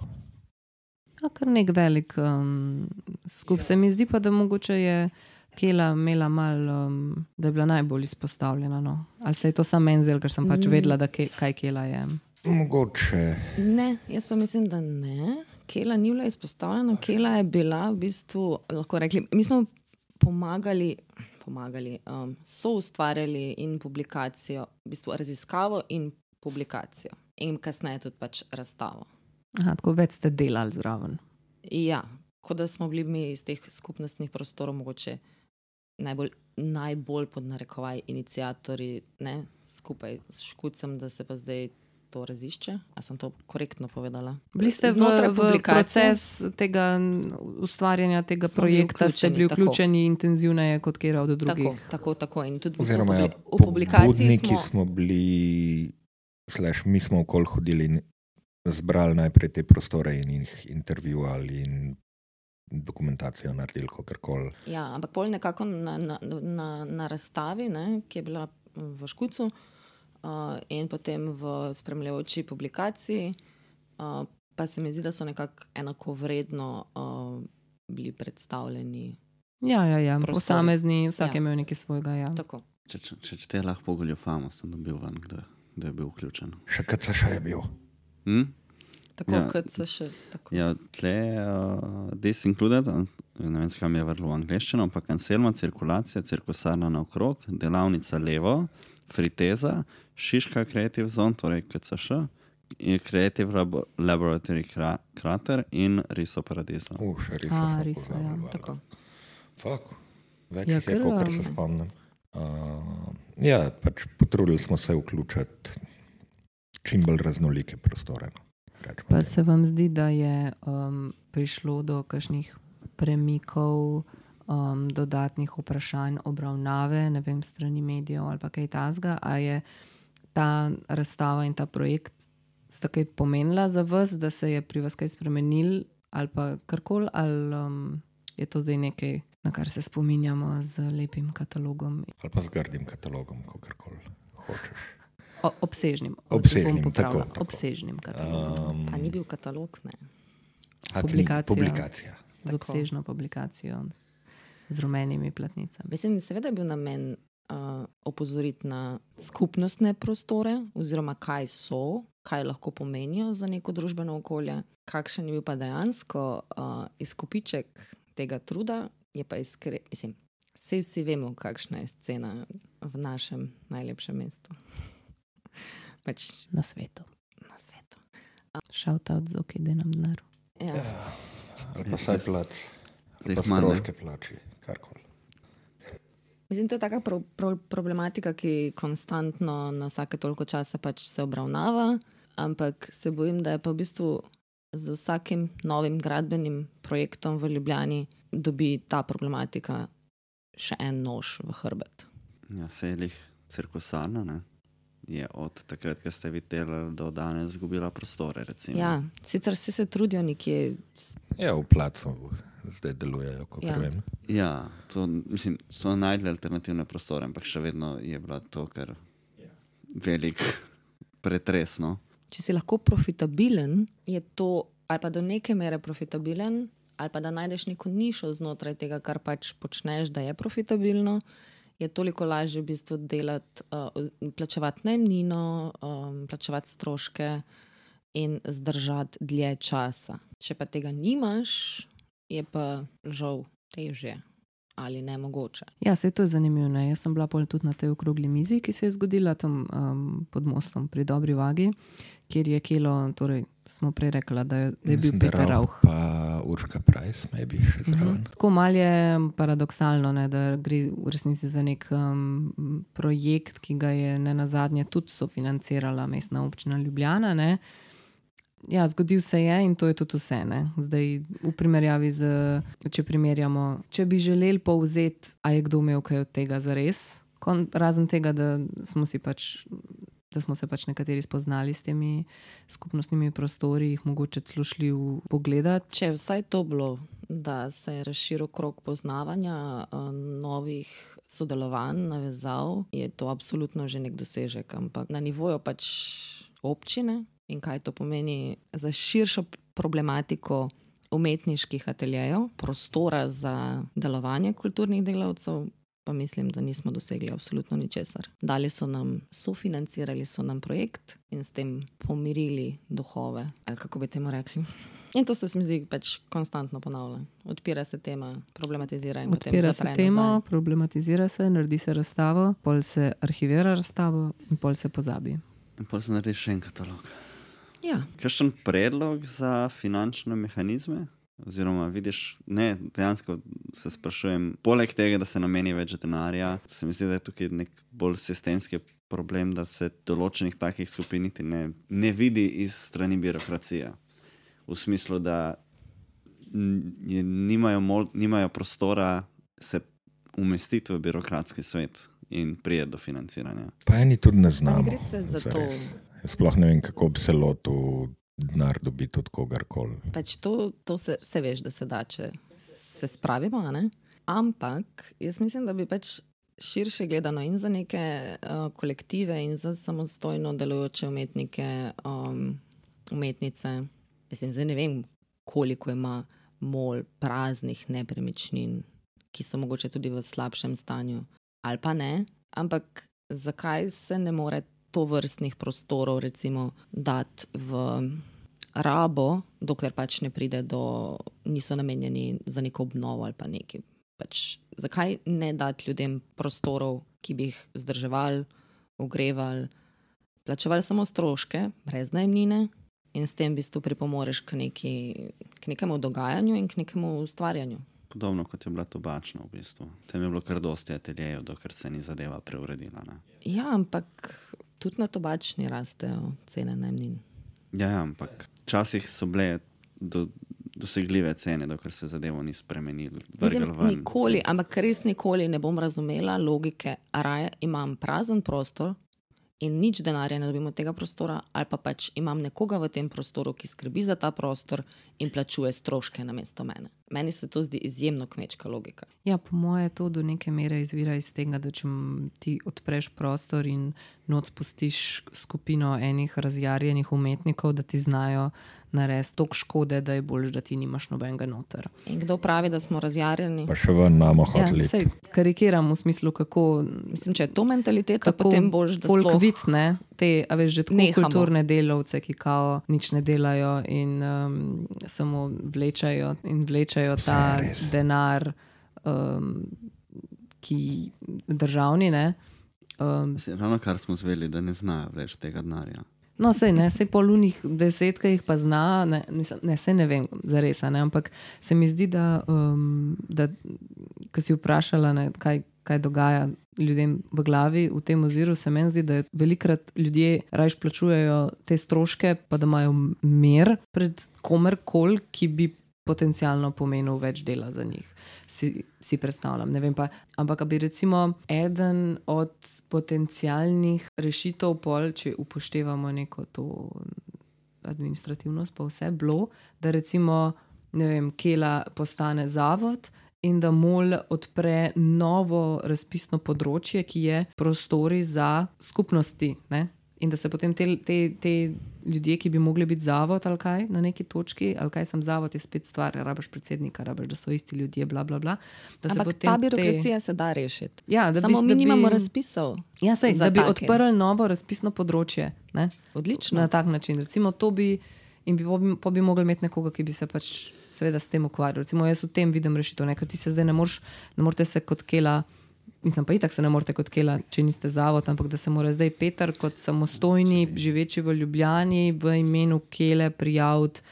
[SPEAKER 3] A, kar nek velik um, skup. Ja. Se mi zdi pa, da mogoče je Kela imela malo, um, da je bila najbolj izpostavljena. No? Ali se je to sam menzel, ker sem pač vedela, da ke, kaj Kela je?
[SPEAKER 4] Mogoče.
[SPEAKER 1] Ne, jaz pa mislim, da ne. Kela ni bila izpostavljena. Kela je bila v bistvu, lahko rekli, mi smo pomagali, pomagali, um, so ustvarjali in publikacijo, v bistvu raziskavo in publikacijo. In kasneje tudi pač razstavo.
[SPEAKER 3] Aha, tako več ste delali zraven.
[SPEAKER 1] Ja, kot da smo bili mi iz teh skupnostnih prostorov mogoče najbolj, najbolj pod narekovaj iniciatorji, ne, skupaj s Škucem, da se pa zdaj to razišče. A sem to korektno povedala?
[SPEAKER 3] Bili ste v, v proces tega ustvarjanja tega smo projekta, ste bili vključeni tako intenzivneje kot kera od drugih.
[SPEAKER 1] Tako, tako, tako. In tudi
[SPEAKER 4] Oziroma,
[SPEAKER 1] v,
[SPEAKER 4] ja,
[SPEAKER 1] v publikaciji smo...
[SPEAKER 4] smo bili, slash, mi smo okoli hodili in zbrali najprej te prostore in jih intervjuvali in dokumentacijo naredili, kakorkoli.
[SPEAKER 1] Ja, ampak pol nekako na, na, na, na razstavi, ne, ki je bila v Škucu, uh, in potem v spremljajoči publikaciji, uh, pa se mi zdi, da so nekako enakovredno uh, bili predstavljeni.
[SPEAKER 3] Ja, ja, ja. Posamezni, vsak je imel nekaj svojega. Ja.
[SPEAKER 1] Tako.
[SPEAKER 2] Če, če, če, če te lahko goljufamo, sem dobil ven, kdo, kdo je bil vključen.
[SPEAKER 4] Še kad se še je bil.
[SPEAKER 2] Hm?
[SPEAKER 1] Tako,
[SPEAKER 2] ja,
[SPEAKER 1] kot se še tako.
[SPEAKER 2] Ja, tle uh, this included, ne vem, zakaj mi je vrlo v angleščino, ampak Anselma, cirkulacija, cirkusarna naokrog, delavnica Levo, Friteza, Šiška Creative Zone, torej K C Š, Creative Labo, Laboratory Krater in Riso Paradiso.
[SPEAKER 4] U, še Riso.
[SPEAKER 3] A, Riso, ja, tako.
[SPEAKER 4] Fak, več ja, je, kot se spomnim. Uh, ja, pač potrudili smo se vključiti čim bolj raznolike prostore. No.
[SPEAKER 3] Pa se vam zdi, da je um, prišlo do kakšnih premikov, um, dodatnih vprašanj, obravnave, ne vem, strani medijev ali pa kaj tazga, a je ta razstava in ta projekt sta kaj pomenila za vas, da se je pri vas kaj spremenil ali pa karkoli, ali um, je to zdaj nekaj, na kar se spominjamo z lepim katalogom?
[SPEAKER 4] Ali pa z grdim katalogom, kakorkoli hočeš.
[SPEAKER 3] O, obsežnim.
[SPEAKER 4] Obsežnim, tako, tako.
[SPEAKER 3] Obsežnim katalogom.
[SPEAKER 1] Um, pa ni bil katalog, ne.
[SPEAKER 3] Publikacija.
[SPEAKER 4] Publikacija.
[SPEAKER 3] Z obsežno publikacijo z rumenimi platnicami.
[SPEAKER 1] Mislim, seveda je bil namen uh, opozoriti na skupnostne prostore, oziroma kaj so, kaj lahko pomenijo za neko družbeno okolje. Kakšen je bil pa dejansko uh, izkupiček tega truda, je pa iskre... Mislim, vsi vsi vemo, kakšna je scena v našem najlepšem mestu. Pač
[SPEAKER 3] na svetu.
[SPEAKER 1] Na svetu.
[SPEAKER 3] Shout out z okej, da nam denar.
[SPEAKER 1] Ja.
[SPEAKER 4] Ja, ali pa saj plac, ali pa stroške plači, karkoli.
[SPEAKER 1] Mislim, to je taka pro, pro, problematika, ki konstantno na vsake toliko časa pač se obravnava, ampak se bojim, da je pa v bistvu z vsakim novim gradbenim projektom v Ljubljani dobi ta problematika še en nož v hrbet.
[SPEAKER 2] Ja, se je lih cirkusarna, ne? Je od takrat, ko ste videli, do danes izgubila prostore, recimo.
[SPEAKER 1] Ja, sicer vsi se trudijo nekje...
[SPEAKER 4] Ja, v placu zdaj delujejo, kako
[SPEAKER 1] ja.
[SPEAKER 4] vem.
[SPEAKER 2] Ja, to, mislim, so najdli alternativne prostore, ampak še vedno je bila to kar velik pretres, no.
[SPEAKER 1] Če si lahko profitabilen, je to, ali pa do neke mere profitabilen, ali pa da najdeš neko nišo znotraj tega, kar pač počneš, da je profitabilno, je toliko lažje v bistvu delati, uh, plačevati najemnino, um, plačevati stroške in zdržati dlje časa. Če pa tega nimaš, je pa žal težje ali nemogoče.
[SPEAKER 3] Ja, saj to je zanimivo. Ne? Jaz sem bila pol tudi na tej okrogli mizi, ki se je zgodila tam um, pod mostom pri Dobri Vagi, kjer je Kelo, torej smo prej rekla, da je, da je bil Peter Rauch.
[SPEAKER 4] Pa Urška Price, maybe še zraven.
[SPEAKER 3] Mhm. Tako mal je paradoksalno, ne, da gre v resnici za nek um, projekt, ki ga je ne nazadnje tudi sofinancirala Mestna občina Ljubljana. Ne. Ja, zgodil se je in to je tudi vse. Ne. Zdaj, v primerjavi z, če primerjamo, če bi želeli povzeti, a je kdo imel kaj od tega zares, Kon, razen tega, da smo si pač da smo se pač nekateri spoznali s temi skupnostnimi prostori, jih mogoče celo šli v pogledat.
[SPEAKER 1] Če je vsaj to bilo, da se je razširil krog poznavanja, novih sodelovanj, navezav, je to absolutno že nek dosežek, ampak na nivoju pač občine in kaj to pomeni za širšo problematiko umetniških ateljejev, prostora za delovanje kulturnih delavcev, pa mislim, da nismo dosegli absolutno ničesar. Dali so nam, sofinancirali so nam projekt in s tem pomirili duhove, ali kako bi temu rekli. In to se mi zdi pač konstantno ponavlja. Odpira se tema, problematizira in potem zapre nazaj.
[SPEAKER 3] Odpira se tema, problematizira se, naredi se razstavo, pol se arhivira razstavo in pol se pozabi.
[SPEAKER 2] In pol se naredi še en katalog.
[SPEAKER 1] Ja.
[SPEAKER 2] Kakšen predlog za finančne mehanizme? Oziroma, vidiš, ne, dejansko se sprašujem, poleg tega, da se nameni več denarja, se mi zdi, da je tukaj nek bolj sistemski problem, da se določenih takih skupin niti ne, ne vidi iz strani birokracije. V smislu, da nimajo, mol, nimajo prostora se umestiti v birokratski svet in prijeti do financiranja.
[SPEAKER 4] Pa eni tudi ne znamo.
[SPEAKER 1] Ne gre se za to.
[SPEAKER 4] Jaz sploh ne vem, kako bi se lotil denar dobiti od kogarkoli.
[SPEAKER 1] Pač to, to se, se veš, da se da, če se spravimo, ne? Ampak jaz mislim, da bi pač širše gledano in za neke uh, kolektive in za samostojno delujoče umetnike, um, umetnice. Mislim, zdaj ne vem, koliko ima mol praznih nepremičnin, ki so mogoče tudi v slabšem stanju, ali pa ne, ampak zakaj se ne more to vrstnih prostorov recimo dati v rabo, dokler pač ne pride do, niso namenjeni za neko obnovo ali pa neki. Pač, zakaj ne dati ljudem prostorov, ki bi jih vzdrževali, ogrevali, plačevali samo stroške, brez najemnine in s tem v bistvu pripomoreš k, neki, k nekemu dogajanju in k nekemu ustvarjanju.
[SPEAKER 2] Podobno kot je bila tobačna v bistvu. Tem je bilo kar dosti ateljejev, dokler se ni zadeva preuredila. Ne?
[SPEAKER 1] Ja, ampak tudi na tobačni rastejo cene najemnin.
[SPEAKER 2] Ja, ampak včasih so bile do, dosegljive cene, dokler se zadevo ni spremenil.
[SPEAKER 1] Mislim, nikoli, ampak res nikoli ne bom razumela logike, raje imam prazen prostor in nič denarja ne dobim od tega prostora, ali pa pač imam nekoga v tem prostoru, ki skrbi za ta prostor in plačuje stroške namesto mene. Meni se to zdi izjemno kmečka logika.
[SPEAKER 3] Ja, po moje to do neke mere izvira iz tega, da če ti odpreš prostor in not spustiš skupino enih razjarjenih umetnikov, da ti znajo narediti toliko škode, da je bolj, da ti nimaš nobenega noter.
[SPEAKER 1] In kdo pravi, da smo razjarjeni?
[SPEAKER 4] Pa še ven namo hoteli.
[SPEAKER 3] Ja, sej karikiram v smislu, kako...
[SPEAKER 1] Mislim, če je to mentaliteta, potem boljš, da sploh...
[SPEAKER 3] Folk vid, ne? Te, a veš, že tako kulturne delovce, ki kao nič ne delajo in um, samo vlečajo in vlečajo ta denar, um, ki državni, ne? Um,
[SPEAKER 2] Ravno kar smo zveli, da ne znajo več tega denarja.
[SPEAKER 3] No, sej ne, sej pol unih desetka jih pa zna, ne, ne, sej ne vem, zares, ne, ampak se mi zdi, da, um, da ko si vprašala, ne, kaj, kaj dogaja ljudem v glavi v tem oziru, se meni zdi, da velikrat ljudje rajš plačujejo te stroške, pa da imajo mer pred komerkoli, ki bi potencialno pomenil več dela za njih. Si, si predstavljam, ne vem pa. Ampak bi recimo eden od potencialnih rešitev pol, če upoštevamo neko to administrativnost, pa vse bilo, da recimo, ne vem, Kela postane zavod in da mol odpre novo razpisno področje, ki je prostori za skupnosti, ne? In da se potem te, te, te ljudje, ki bi mogli biti zavod ali kaj na neki točki, ali kaj sem zavod, je spet stvar, rabaš predsednika, rabaš, da so isti ljudje, bla, bla, bla. Da
[SPEAKER 1] ampak ta birokracija te... se da rešiti.
[SPEAKER 3] Ja, da
[SPEAKER 1] samo
[SPEAKER 3] bi,
[SPEAKER 1] mi
[SPEAKER 3] da
[SPEAKER 1] nimamo
[SPEAKER 3] bi...
[SPEAKER 1] razpisov.
[SPEAKER 3] Ja, sej, da bi
[SPEAKER 1] take.
[SPEAKER 3] odprli novo razpisno področje. Ne?
[SPEAKER 1] Odlično.
[SPEAKER 3] Na tak način. Recimo to bi, in bi, bi, pa bi mogli imeti nekoga, ki bi se pač seveda s tem ukvarjal. Recimo jaz v tem vidim rešitev, ne? Ker ti se zdaj ne moreš, ne morete se kot Kela, mislim pa itak se ne morete kot Kela, če niste zavod, ampak da se mora zdaj Peter kot samostojni, živeči v Ljubljani, v imenu Kele prijaviti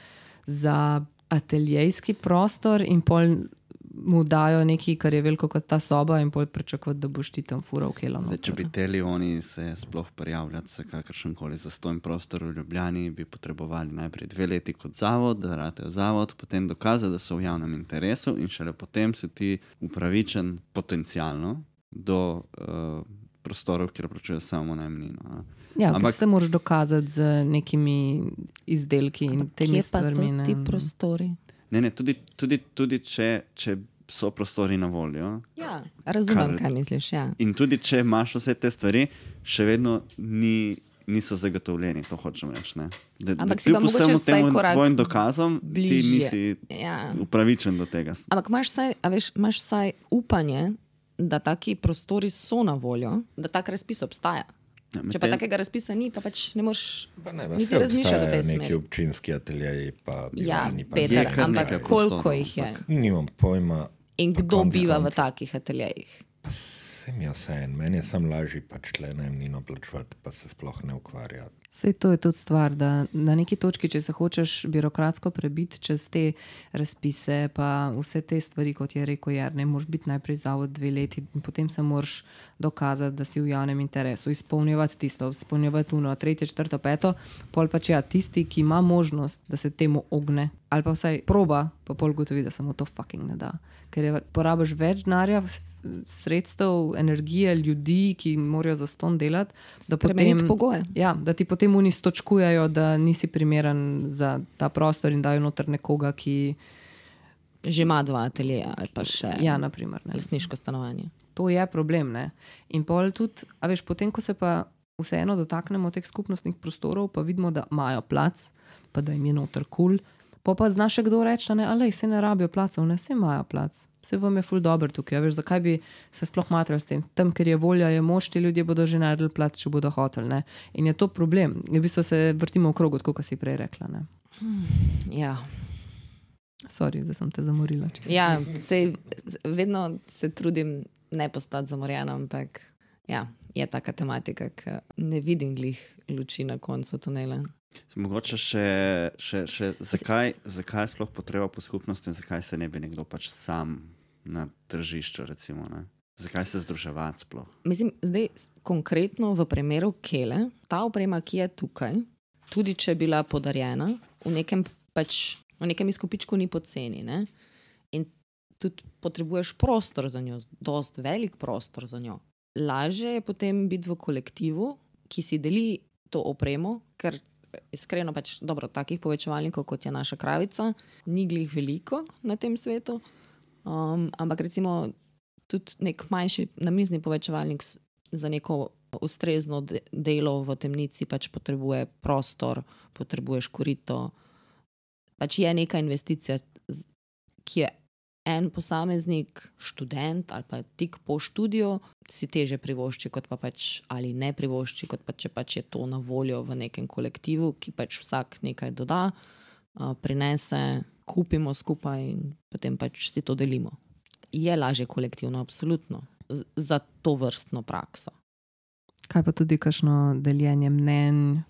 [SPEAKER 3] za ateljejski prostor in pol mu dajo nekaj, kar je veliko kot ta soba in pol pričakovati, da boš ti tam fural Kelo.
[SPEAKER 2] Zdaj, če bi teli oni se sploh prijavljati za kakršen koli zastojn prostor v Ljubljani, bi potrebovali najprej dve leti kot zavod, da ratejo zavod, potem dokazati, da so v javnem interesu in šele potem si ti upravičen potencialno do uh, prostorov, kjer plačuje samo najemnino.
[SPEAKER 3] Ja, ampak se moraš dokazati z nekimi izdelki in
[SPEAKER 1] Ampak
[SPEAKER 3] temi
[SPEAKER 1] kje pa so
[SPEAKER 3] stvarmi.
[SPEAKER 1] ti prostori?
[SPEAKER 2] Ne, ne, tudi, tudi, tudi če, če so prostori na voljo.
[SPEAKER 1] Ja, razumem,
[SPEAKER 2] Kar-
[SPEAKER 1] kaj misliš, ja.
[SPEAKER 2] In tudi če imaš vse te stvari, še vedno ni, niso zagotovljeni, to hočem reči. Ne? Da,
[SPEAKER 1] Ampak
[SPEAKER 2] da
[SPEAKER 1] si pa
[SPEAKER 2] kljub
[SPEAKER 1] mogoče
[SPEAKER 2] vsemu
[SPEAKER 1] vsaj
[SPEAKER 2] temu
[SPEAKER 1] korak
[SPEAKER 2] tvojim dokazom, ti
[SPEAKER 1] bližje.
[SPEAKER 2] nisi
[SPEAKER 1] Ja.
[SPEAKER 2] upravičen do tega.
[SPEAKER 1] Ampak imaš vsaj, a veš, imaš vsaj upanje, da taki prostori so na voljo, da tak razpis obstaja.
[SPEAKER 2] Ja,
[SPEAKER 1] Če pa
[SPEAKER 2] medtem-
[SPEAKER 1] takega razpisa ni, pa pač ne moreš
[SPEAKER 4] Pa ne,
[SPEAKER 1] niti razmišljati v tej
[SPEAKER 4] neki
[SPEAKER 1] smeri.
[SPEAKER 4] občinski ateljeji, pa
[SPEAKER 1] Ja,
[SPEAKER 4] bivalni, pa
[SPEAKER 1] Peter,
[SPEAKER 2] Je kar
[SPEAKER 1] ampak
[SPEAKER 2] nekaj
[SPEAKER 1] koliko
[SPEAKER 2] prostorov,
[SPEAKER 1] jih je?
[SPEAKER 4] nimam pojma.
[SPEAKER 1] In
[SPEAKER 4] Pa
[SPEAKER 1] kdo
[SPEAKER 4] konec
[SPEAKER 1] biva v
[SPEAKER 4] koncev.
[SPEAKER 1] takih ateljejih?
[SPEAKER 4] Se mi je vseeno, meni je sam lažje pač tle najemnino plačevati, pa se sploh ne ukvarjati.
[SPEAKER 3] Sej to je tudi stvar, da na neki točki, če se hočeš birokratsko prebiti čez te razpise, pa vse te stvari, kot je rekel Jernej, moraš biti najprej zavod dve leti in potem se moraš dokazati, da si v javnem interesu, izpolnjevati tisto, izpolnjevati uno, tretje, četrto, peto, pol pa če ja, tisti, ki ima možnost, da se temu ogne, ali pa vsaj proba, pa pol gotovi, da se mu to fucking ne da. Ker je, porabiš več denarja, sredstev, energije, ljudi, ki morajo za ston delati, da
[SPEAKER 1] Spremeniti
[SPEAKER 3] potem,
[SPEAKER 1] pogoje.
[SPEAKER 3] ja, da ti potem oni stočkujajo, da nisi primeren za ta prostor in dajo noter nekoga, ki,
[SPEAKER 1] Že ima dva ateljeja ali pa še
[SPEAKER 3] ja, naprimer, ne.
[SPEAKER 1] lastniško stanovanje.
[SPEAKER 3] To je problem, ne. In pol tudi, a veš, potem, ko se pa vseeno dotaknemo teh skupnostnih prostorov, pa vidimo, da imajo plac, pa da jim je noter kul, cool, pa pa zna še kdo reči, ne, alej, se ne rabijo placov, ne, se imajo plac. Vse vam je ful dober tukaj, a veš, zakaj bi se sploh matrali s tem? Tam, ker je volja, je moč, ti ljudje bodo že naredili plac, če bodo hoteli, ne. In je to problem. V bistvu se vrtimo v krogu, tako kot si prej rekla, ne.
[SPEAKER 1] Ja,
[SPEAKER 3] Sorry, da sem te zamorila. če si-
[SPEAKER 1] ja sej, vedno se trudim ne postati zamorjena, ampak ja, je taka tematika, ki ne vidim glih luči na koncu tunela.
[SPEAKER 2] Mogoče še, še, še zakaj, zakaj je sploh potreba po skupnosti in zakaj se ne bi nekdo pač sam na tržišču, recimo, ne? Zakaj se združevati sploh?
[SPEAKER 1] Mislim, zdaj s- konkretno v primeru Kele, ta oprema, ki je tukaj, tudi če je bila podarjena, v nekem, pač, v nekem izkupičku ni poceni. Ne? In tudi potrebuješ prostor za njo, dost velik prostor za njo. Lažje je potem biti v kolektivu, ki si deli to opremo, ker iskreno pač, dobro, takih povečevalnikov, kot je naša kravica, ni glih veliko na tem svetu, um, ampak recimo tudi nek manjši namizni povečevalnik s- za neko ustrezno de- delo v temnici pač potrebuje prostor, potrebuješ korito. Pač je neka investicija, z- ki je en posameznik, študent ali pa tik po študiju, si teže privošči, kot pa pač ali ne privošči, kot pa če pač je to na voljo v nekem kolektivu, ki pač vsak nekaj doda, a, prinese, kupimo skupaj in potem pač si to delimo. Je lažje kolektivno, absolutno, z- za to vrstno prakso.
[SPEAKER 3] Kaj pa tudi kakšno deljenje mnenj,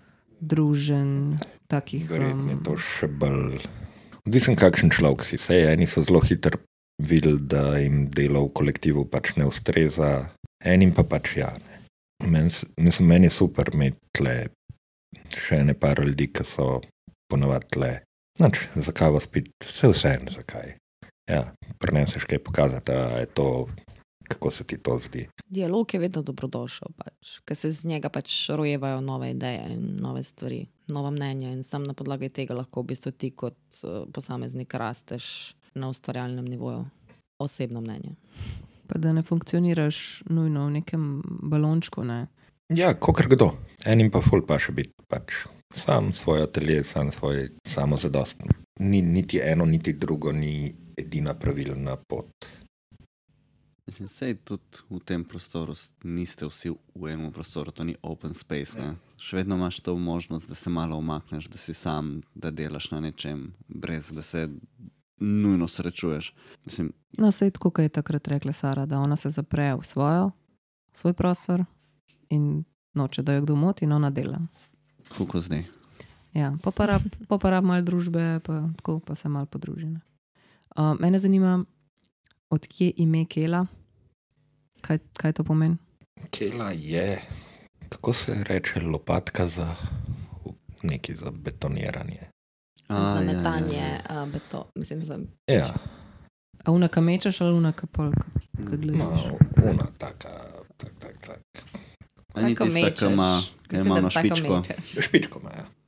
[SPEAKER 3] druženj, takih...
[SPEAKER 4] Verjetno je
[SPEAKER 3] um,
[SPEAKER 4] to še bolj. Odvisen, kakšen človek si. Sej, eni so zelo hitro videli, da jim delo v kolektivu pač ne ustreza, enim pa pač ja. Ne. Men, mislim, meni je super imeti tle še ene par ljudi, ki so ponovadi tle. Nač, zakaj vas piti? Vse vseeno, zakaj. Ja, prineseš kaj pokazati, a je to, kako se ti to zdi.
[SPEAKER 1] Dialog je vedno dobrodošel, pač, ker se z njega pač rojevajo nove ideje in nove stvari, nova mnenja in sam na podlagi tega lahko v bistvu ti kot uh, posameznik rasteš na ustvarjalnem nivoju. Osebno mnenje.
[SPEAKER 3] Pa da ne funkcioniraš nujno v nekem balončku, ne.
[SPEAKER 4] Ja, kakor kdo. Enim pa ful pa še biti pač sam svoj atelje, sam svoj samozadosten. Ni niti eno, niti drugo, ni edina pravilna pot.
[SPEAKER 2] Mislim, sej tudi v tem prostoru s- niste vsi v enem prostoru, to ni open space. Ne? Še vedno imaš to možnost, da se malo umakneš, da si sam, da delaš na nečem, brez da se nujno srečuješ. Mislim,
[SPEAKER 3] No, sej tako, kot je takrat rekla Sara, da ona se zapre v svojo, v svoj prostor in noče, da jo kdo moti in ona dela.
[SPEAKER 2] tako kot zdaj.
[SPEAKER 3] Ja, pa pa rab, pa pa rab malo družbe, pa, tako, pa se malo podruži. ne. Uh, mene zanima, odkje ime Kela? Kaj, kaj to pomeni?
[SPEAKER 4] Kela je, kako se reče, lopatka za neki za betoniranje.
[SPEAKER 2] A,
[SPEAKER 1] Za
[SPEAKER 2] ja, ja,
[SPEAKER 1] metanje,
[SPEAKER 2] ja.
[SPEAKER 1] a, beton, mislim, za
[SPEAKER 4] Ja,
[SPEAKER 3] A unaka mečeš ali unaka polka? Kaj gledaš?
[SPEAKER 4] no, una taka, tak, tak, tak.
[SPEAKER 2] A ni
[SPEAKER 1] tako
[SPEAKER 2] tista, ki ima,
[SPEAKER 1] mečeš.
[SPEAKER 2] ki
[SPEAKER 1] Mislim,
[SPEAKER 2] ima
[SPEAKER 1] da
[SPEAKER 2] na
[SPEAKER 1] tako
[SPEAKER 2] špičko.
[SPEAKER 1] mečeš.
[SPEAKER 4] Špičko ima, ja.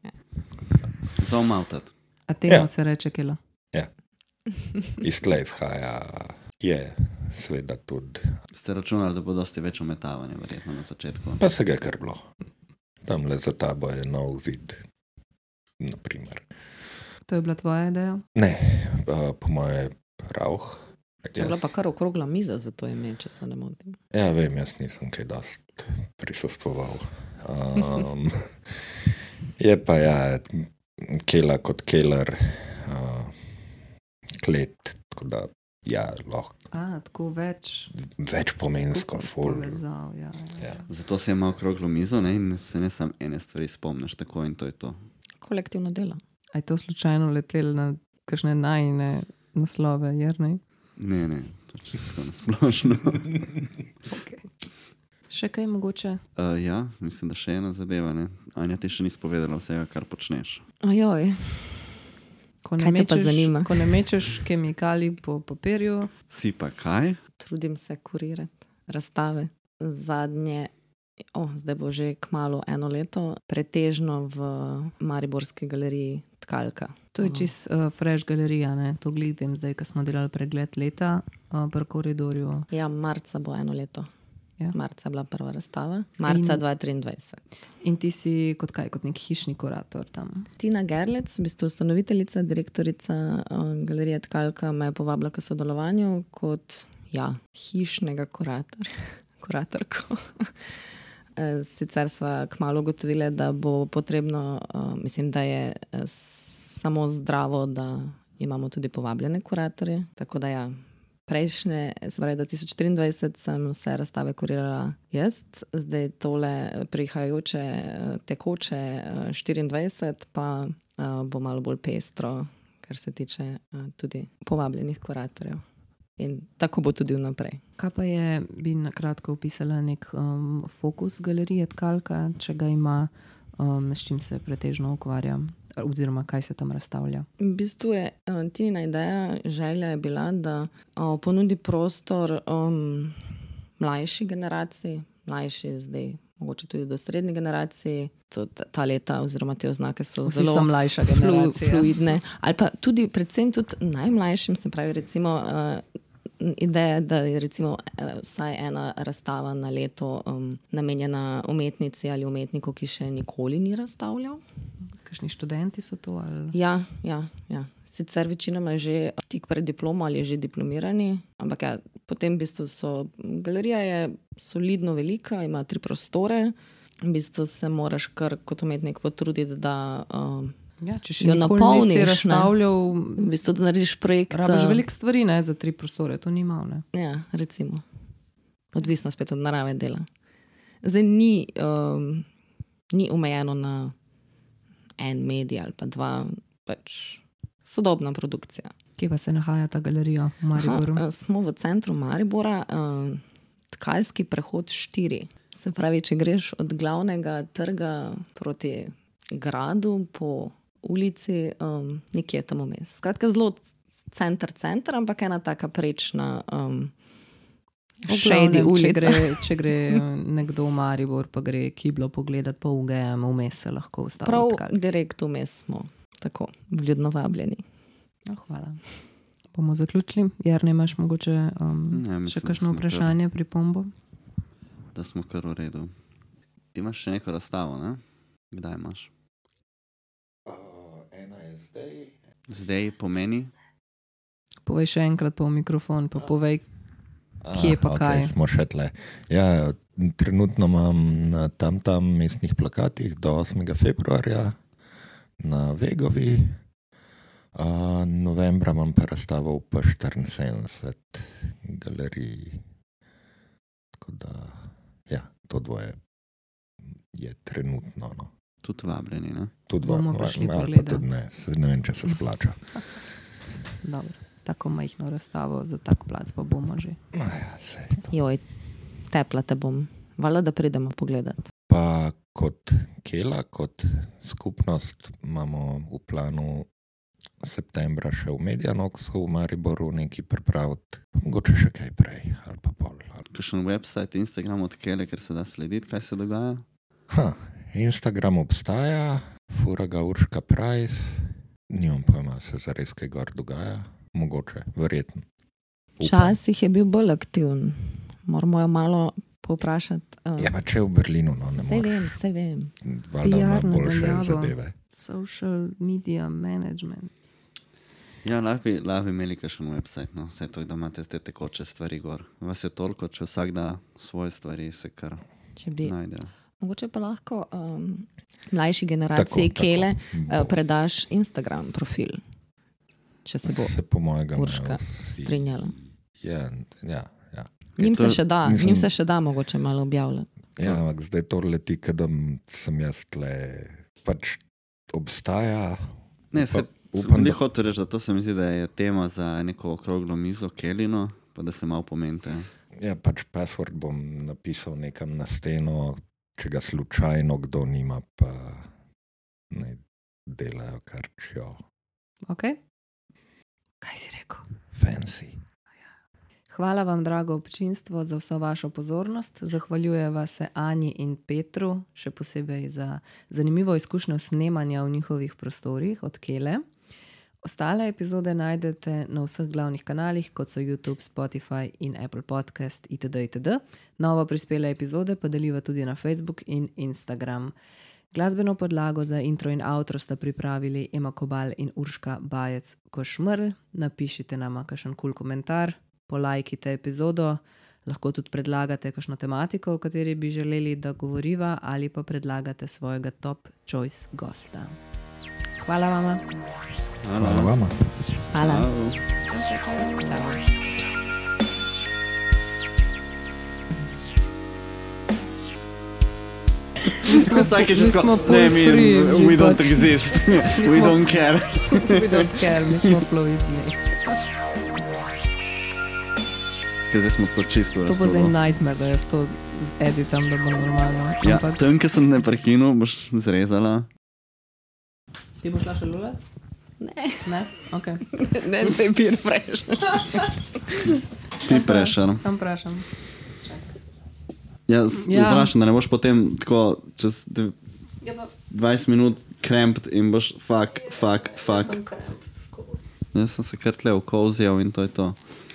[SPEAKER 2] Za omavtati.
[SPEAKER 3] A temu
[SPEAKER 4] Ja.
[SPEAKER 3] se reče Kela?
[SPEAKER 4] Iz tle izhaja, je seveda tudi,
[SPEAKER 2] Ste računali, da bo dosti več ometavanja, verjetno na začetku.
[SPEAKER 4] pa se ga je kar bilo. Tam le za tabo je nov zid, naprimer.
[SPEAKER 3] To je bila tvoja ideja?
[SPEAKER 4] Ne, uh, po moje rauh.
[SPEAKER 1] To je bila pa kar okrogla miza za to ime, če se ne motim.
[SPEAKER 4] Ja, vem, jaz nisem kaj dost prisostvoval. Um, je pa ja, Kela kot Keller, uh, klet, tako da ja, lahko
[SPEAKER 3] A, tako več.
[SPEAKER 4] več pomensko ful.
[SPEAKER 3] Povezav, ja, ja.
[SPEAKER 4] Ja.
[SPEAKER 2] Zato se je imel okroglo mizo, ne, in se ne samo ene stvari spomniš, tako in to je to.
[SPEAKER 1] Kolektivno delo.
[SPEAKER 3] A je to slučajno letel na kakšne najne naslove, Jernej?
[SPEAKER 2] Ne, ne, to je čisto nasplošno.
[SPEAKER 3] Okay. Še kaj mogoče?
[SPEAKER 2] Uh, ja, mislim, da še ena zadeva. Ne? Anja, ti še nisi povedala vsega, kar počneš.
[SPEAKER 1] Ajoj,
[SPEAKER 3] Ko ne,
[SPEAKER 1] Kaj te pa
[SPEAKER 3] mečeš,
[SPEAKER 1] zanima?
[SPEAKER 3] ko ne mečeš kemikalij po papirju,
[SPEAKER 2] Si pa kaj?
[SPEAKER 1] trudim se kurirati razstave. Zadnje, oh, zdaj bo že kmalu eno leto, pretežno v Mariborski galeriji Tkalka.
[SPEAKER 3] to je čist uh, fresh galerija, ne? To gledam zdaj, ko smo delali pregled leta uh, pri koridorju.
[SPEAKER 1] Ja, marca bo eno leto.
[SPEAKER 3] Ja.
[SPEAKER 1] Marca je bila prva razstava, marca
[SPEAKER 3] In-
[SPEAKER 1] dva tisoč triindvajset.
[SPEAKER 3] In ti si kot kaj, kot nek hišni kurator tam.
[SPEAKER 1] Tina Gerlec, v bistvu ustanoviteljica, direktorica uh, galerije Tkalka, me je povabila k sodelovanju kot ja, hišnega kuratorja. Kuratorko. Eh, Sicer sva kmalu ugotovili, da bo potrebno, uh, mislim, da je eh, samo zdravo, da imamo tudi povabljene kuratorje. Tako da ja, prejšnje, se pravi, dva tisoč triindvajset sem vse razstave kurirala jaz, zdaj tole prihajajoče, eh, tekoče eh, štiriindvajset pa uh, bo malo bolj pestro, kar se tiče uh, tudi povabljenih kuratorjev. In tako bo tudi vnaprej.
[SPEAKER 3] Kaj pa je, bi na kratko opisala nek um, fokus galerije Tkalka, če ga ima, um, s čim se pretežno ukvarja, oziroma kaj se tam razstavlja?
[SPEAKER 1] V bistvu je uh, Tinina ideja, želja je bila, da uh, ponudi prostor um, mlajši generaciji, mlajši zdaj, mogoče tudi do srednje generacije. To, ta, ta leta oziroma te oznake so
[SPEAKER 3] Vsi
[SPEAKER 1] zelo
[SPEAKER 3] so mlajša
[SPEAKER 1] flu,
[SPEAKER 3] generacija.
[SPEAKER 1] fluidne. Ali pa tudi, predvsem tudi najmlajšim, se pravi, recimo uh, ideja, da je recimo uh, vsaj ena razstava na leto um, namenjena umetnici ali umetniku, ki še nikoli ni razstavljal.
[SPEAKER 3] Kakšni študenti so to? Ali?
[SPEAKER 1] Ja, ja, ja. Sicer večinoma je že tik pred diplomo ali je že diplomirani, ampak ja, potem v bistvu so, galerija je solidno velika, ima tri prostore, v bistvu se moraš kar kot umetnik potruditi, da um,
[SPEAKER 3] Ja, če še
[SPEAKER 1] jo
[SPEAKER 3] nikoli
[SPEAKER 1] napolniš,
[SPEAKER 3] nisi
[SPEAKER 1] ne.
[SPEAKER 3] razstavljal,
[SPEAKER 1] v bistvu da narediš projekt.
[SPEAKER 3] rabiš
[SPEAKER 1] uh,
[SPEAKER 3] veliko stvari, ne, za tri prostore, to ni malo, ne.
[SPEAKER 1] Ja, recimo. Odvisno spet od narave dela. Zdaj ni, um, ni omejeno na en medij ali pa dva, pač sodobna produkcija.
[SPEAKER 3] Kje pa se nahaja ta galerija v Mariboru?
[SPEAKER 1] Aha, smo v centru Maribora, uh, Tkalski prehod štiri. Se pravi, če greš od glavnega trga proti gradu po ulici, um, nekje tam vmes. Skratka, zelo center, center, ampak ena taka prečna um,
[SPEAKER 3] V
[SPEAKER 1] shady
[SPEAKER 3] glavnem, če
[SPEAKER 1] ulica.
[SPEAKER 3] gre, če gre nekdo v Maribor, pa gre kiblo pogledati po U G M, vmes se lahko ustavi.
[SPEAKER 1] Prav
[SPEAKER 3] Tkalk.
[SPEAKER 1] direkt vmes smo, tako, vljudno vabljeni.
[SPEAKER 3] Oh, hvala. Bomo zaključili. Jarne, imaš mogoče um,
[SPEAKER 2] Ne, mislim,
[SPEAKER 3] še
[SPEAKER 2] da
[SPEAKER 3] kakšno
[SPEAKER 2] smo kar-
[SPEAKER 3] vprašanje, pripombo?
[SPEAKER 2] Da smo kar v redu. Ti imaš še neko razstavo, ne? Kdaj imaš?
[SPEAKER 4] Uh, ena je zdaj.
[SPEAKER 2] Zdaj pomeni,
[SPEAKER 3] Povej še enkrat po mikrofon, pa povej, Kje pa kaj?
[SPEAKER 4] Okay, smo še tle. Ja, trenutno imam na tam tam mestnih plakatih do osmega februarja na Vegovi. Uh, novembra imam pa razstavo v P štiriinsedemdeset galeriji. Tako da, ja, to dvoje je trenutno. No.
[SPEAKER 2] Tudi vabljeni, ne?
[SPEAKER 3] Tudi bomo prišli
[SPEAKER 4] pogledati. Ne, ne vem, če se splača.
[SPEAKER 3] Dobro, tako majhno razstavo za tak plac pa bomo že.
[SPEAKER 4] No, ja, sej to.
[SPEAKER 1] Joj, tepla te bom. Valjda, da pridemo pogledat.
[SPEAKER 4] Pa kot Kela, kot skupnost imamo v planu septembra še v Medianoxu v Mariboru nekaj pripraviti. Mogoče še kaj prej ali pa pol.
[SPEAKER 2] Kakšen website, Instagram od Kele, ker se da slediti, kaj se dogaja?
[SPEAKER 4] Ha, Instagram obstaja, fura ga Urška Price, nimam pojma, se zares kaj gor dogaja, mogoče, verjetno.
[SPEAKER 1] Včasih je bil bolj aktiven, moramo jo malo povprašati. Uh,
[SPEAKER 4] Ja, pa če v Berlinu, no, ne
[SPEAKER 1] se
[SPEAKER 4] moreš.
[SPEAKER 1] vem, se vem.
[SPEAKER 4] Valjda ima
[SPEAKER 3] P R na
[SPEAKER 4] boljše
[SPEAKER 3] daljavo.
[SPEAKER 4] zadeve.
[SPEAKER 3] Social media management.
[SPEAKER 2] Ja, lahko bi, lahko bi imeli kakšen website, no, vse to, da imate te tekoče stvari gor. Vas je toliko, če vsak da svoje stvari, se kar
[SPEAKER 1] Če bi,
[SPEAKER 2] najdejo.
[SPEAKER 1] mogoče pa lahko um, mlajši generaciji
[SPEAKER 4] Tako,
[SPEAKER 1] Kele
[SPEAKER 4] tako.
[SPEAKER 1] uh, predaš Instagram profil, če se bo
[SPEAKER 4] Se po mojega
[SPEAKER 1] Urška
[SPEAKER 4] imajo vsi-
[SPEAKER 1] strinjala.
[SPEAKER 4] Ja, ja, ja.
[SPEAKER 1] Njim
[SPEAKER 2] to-
[SPEAKER 1] se še da,
[SPEAKER 4] mislim-
[SPEAKER 1] njim se še da mogoče malo objavljati.
[SPEAKER 4] Ja, ampak zdaj to leti, kadar sem jaz tle, pač obstaja.
[SPEAKER 2] Ne, se,
[SPEAKER 4] upam,
[SPEAKER 2] sem
[SPEAKER 4] da-
[SPEAKER 2] hotel reči, da to se mi zdi, da je tema za neko okroglo mizo Kelino, pa da se malo pomente.
[SPEAKER 4] Ja, pač password bom napisal nekam na steno, če ga slučajno kdo nima, pa ne delajo kar čjo.
[SPEAKER 3] Ok? Kaj si rekel?
[SPEAKER 4] Fancy.
[SPEAKER 3] Hvala vam, drago občinstvo, za vso vašo pozornost. Zahvaljujeva se Anji in Petru, še posebej za zanimivo izkušnjo snemanja v njihovih prostorih od Kele. Ostale epizode najdete na vseh glavnih kanalih, kot so YouTube, Spotify in Apple Podcast itd. itd. Novo prispele epizode pa deliva tudi na Facebook in Instagram. Glasbeno podlago za intro in outro sta pripravili Ema Kobal in Urška Bajec Košmrl. Napišite nama kakšen kul komentar, polajkite epizodo, lahko tudi predlagate kakšno tematiko, o kateri bi želeli, da govoriva, ali pa predlagate svojega top choice gosta. Hvala vama.
[SPEAKER 4] Hvala vama.
[SPEAKER 1] Hvala.
[SPEAKER 2] Ciao. Vsakeč
[SPEAKER 3] mi
[SPEAKER 2] tako,
[SPEAKER 3] smo full
[SPEAKER 2] ne, mi,
[SPEAKER 3] free, mi
[SPEAKER 2] we don't
[SPEAKER 3] pač-
[SPEAKER 2] exist,
[SPEAKER 3] Mi
[SPEAKER 2] we
[SPEAKER 3] smo-
[SPEAKER 2] don't care.
[SPEAKER 3] We don't care, mi smo fluidni.
[SPEAKER 2] Ker zdaj smo tako čisto
[SPEAKER 3] To bo zdaj
[SPEAKER 2] razsolo.
[SPEAKER 3] nightmare, da jaz to editam, da bo normalno.
[SPEAKER 2] Ja,
[SPEAKER 3] Ampak
[SPEAKER 2] tam, ki sem ne prekinul, boš zrezala.
[SPEAKER 3] ti boš šla še lulat?
[SPEAKER 1] Ne,
[SPEAKER 3] Ne? Ok.
[SPEAKER 1] ne, se je pir preš.
[SPEAKER 2] Ti prešer.
[SPEAKER 3] Sam vprašam.
[SPEAKER 2] Ja, s-
[SPEAKER 3] Ja.
[SPEAKER 2] vprašam, da ne boš potem tako čez dv-
[SPEAKER 3] Ja, pa
[SPEAKER 2] dvajset minut cramped in boš fuck, fuck, fuck.
[SPEAKER 3] sem krempt skozi.
[SPEAKER 2] Jaz sem se kar tle ukovzjal in to je to.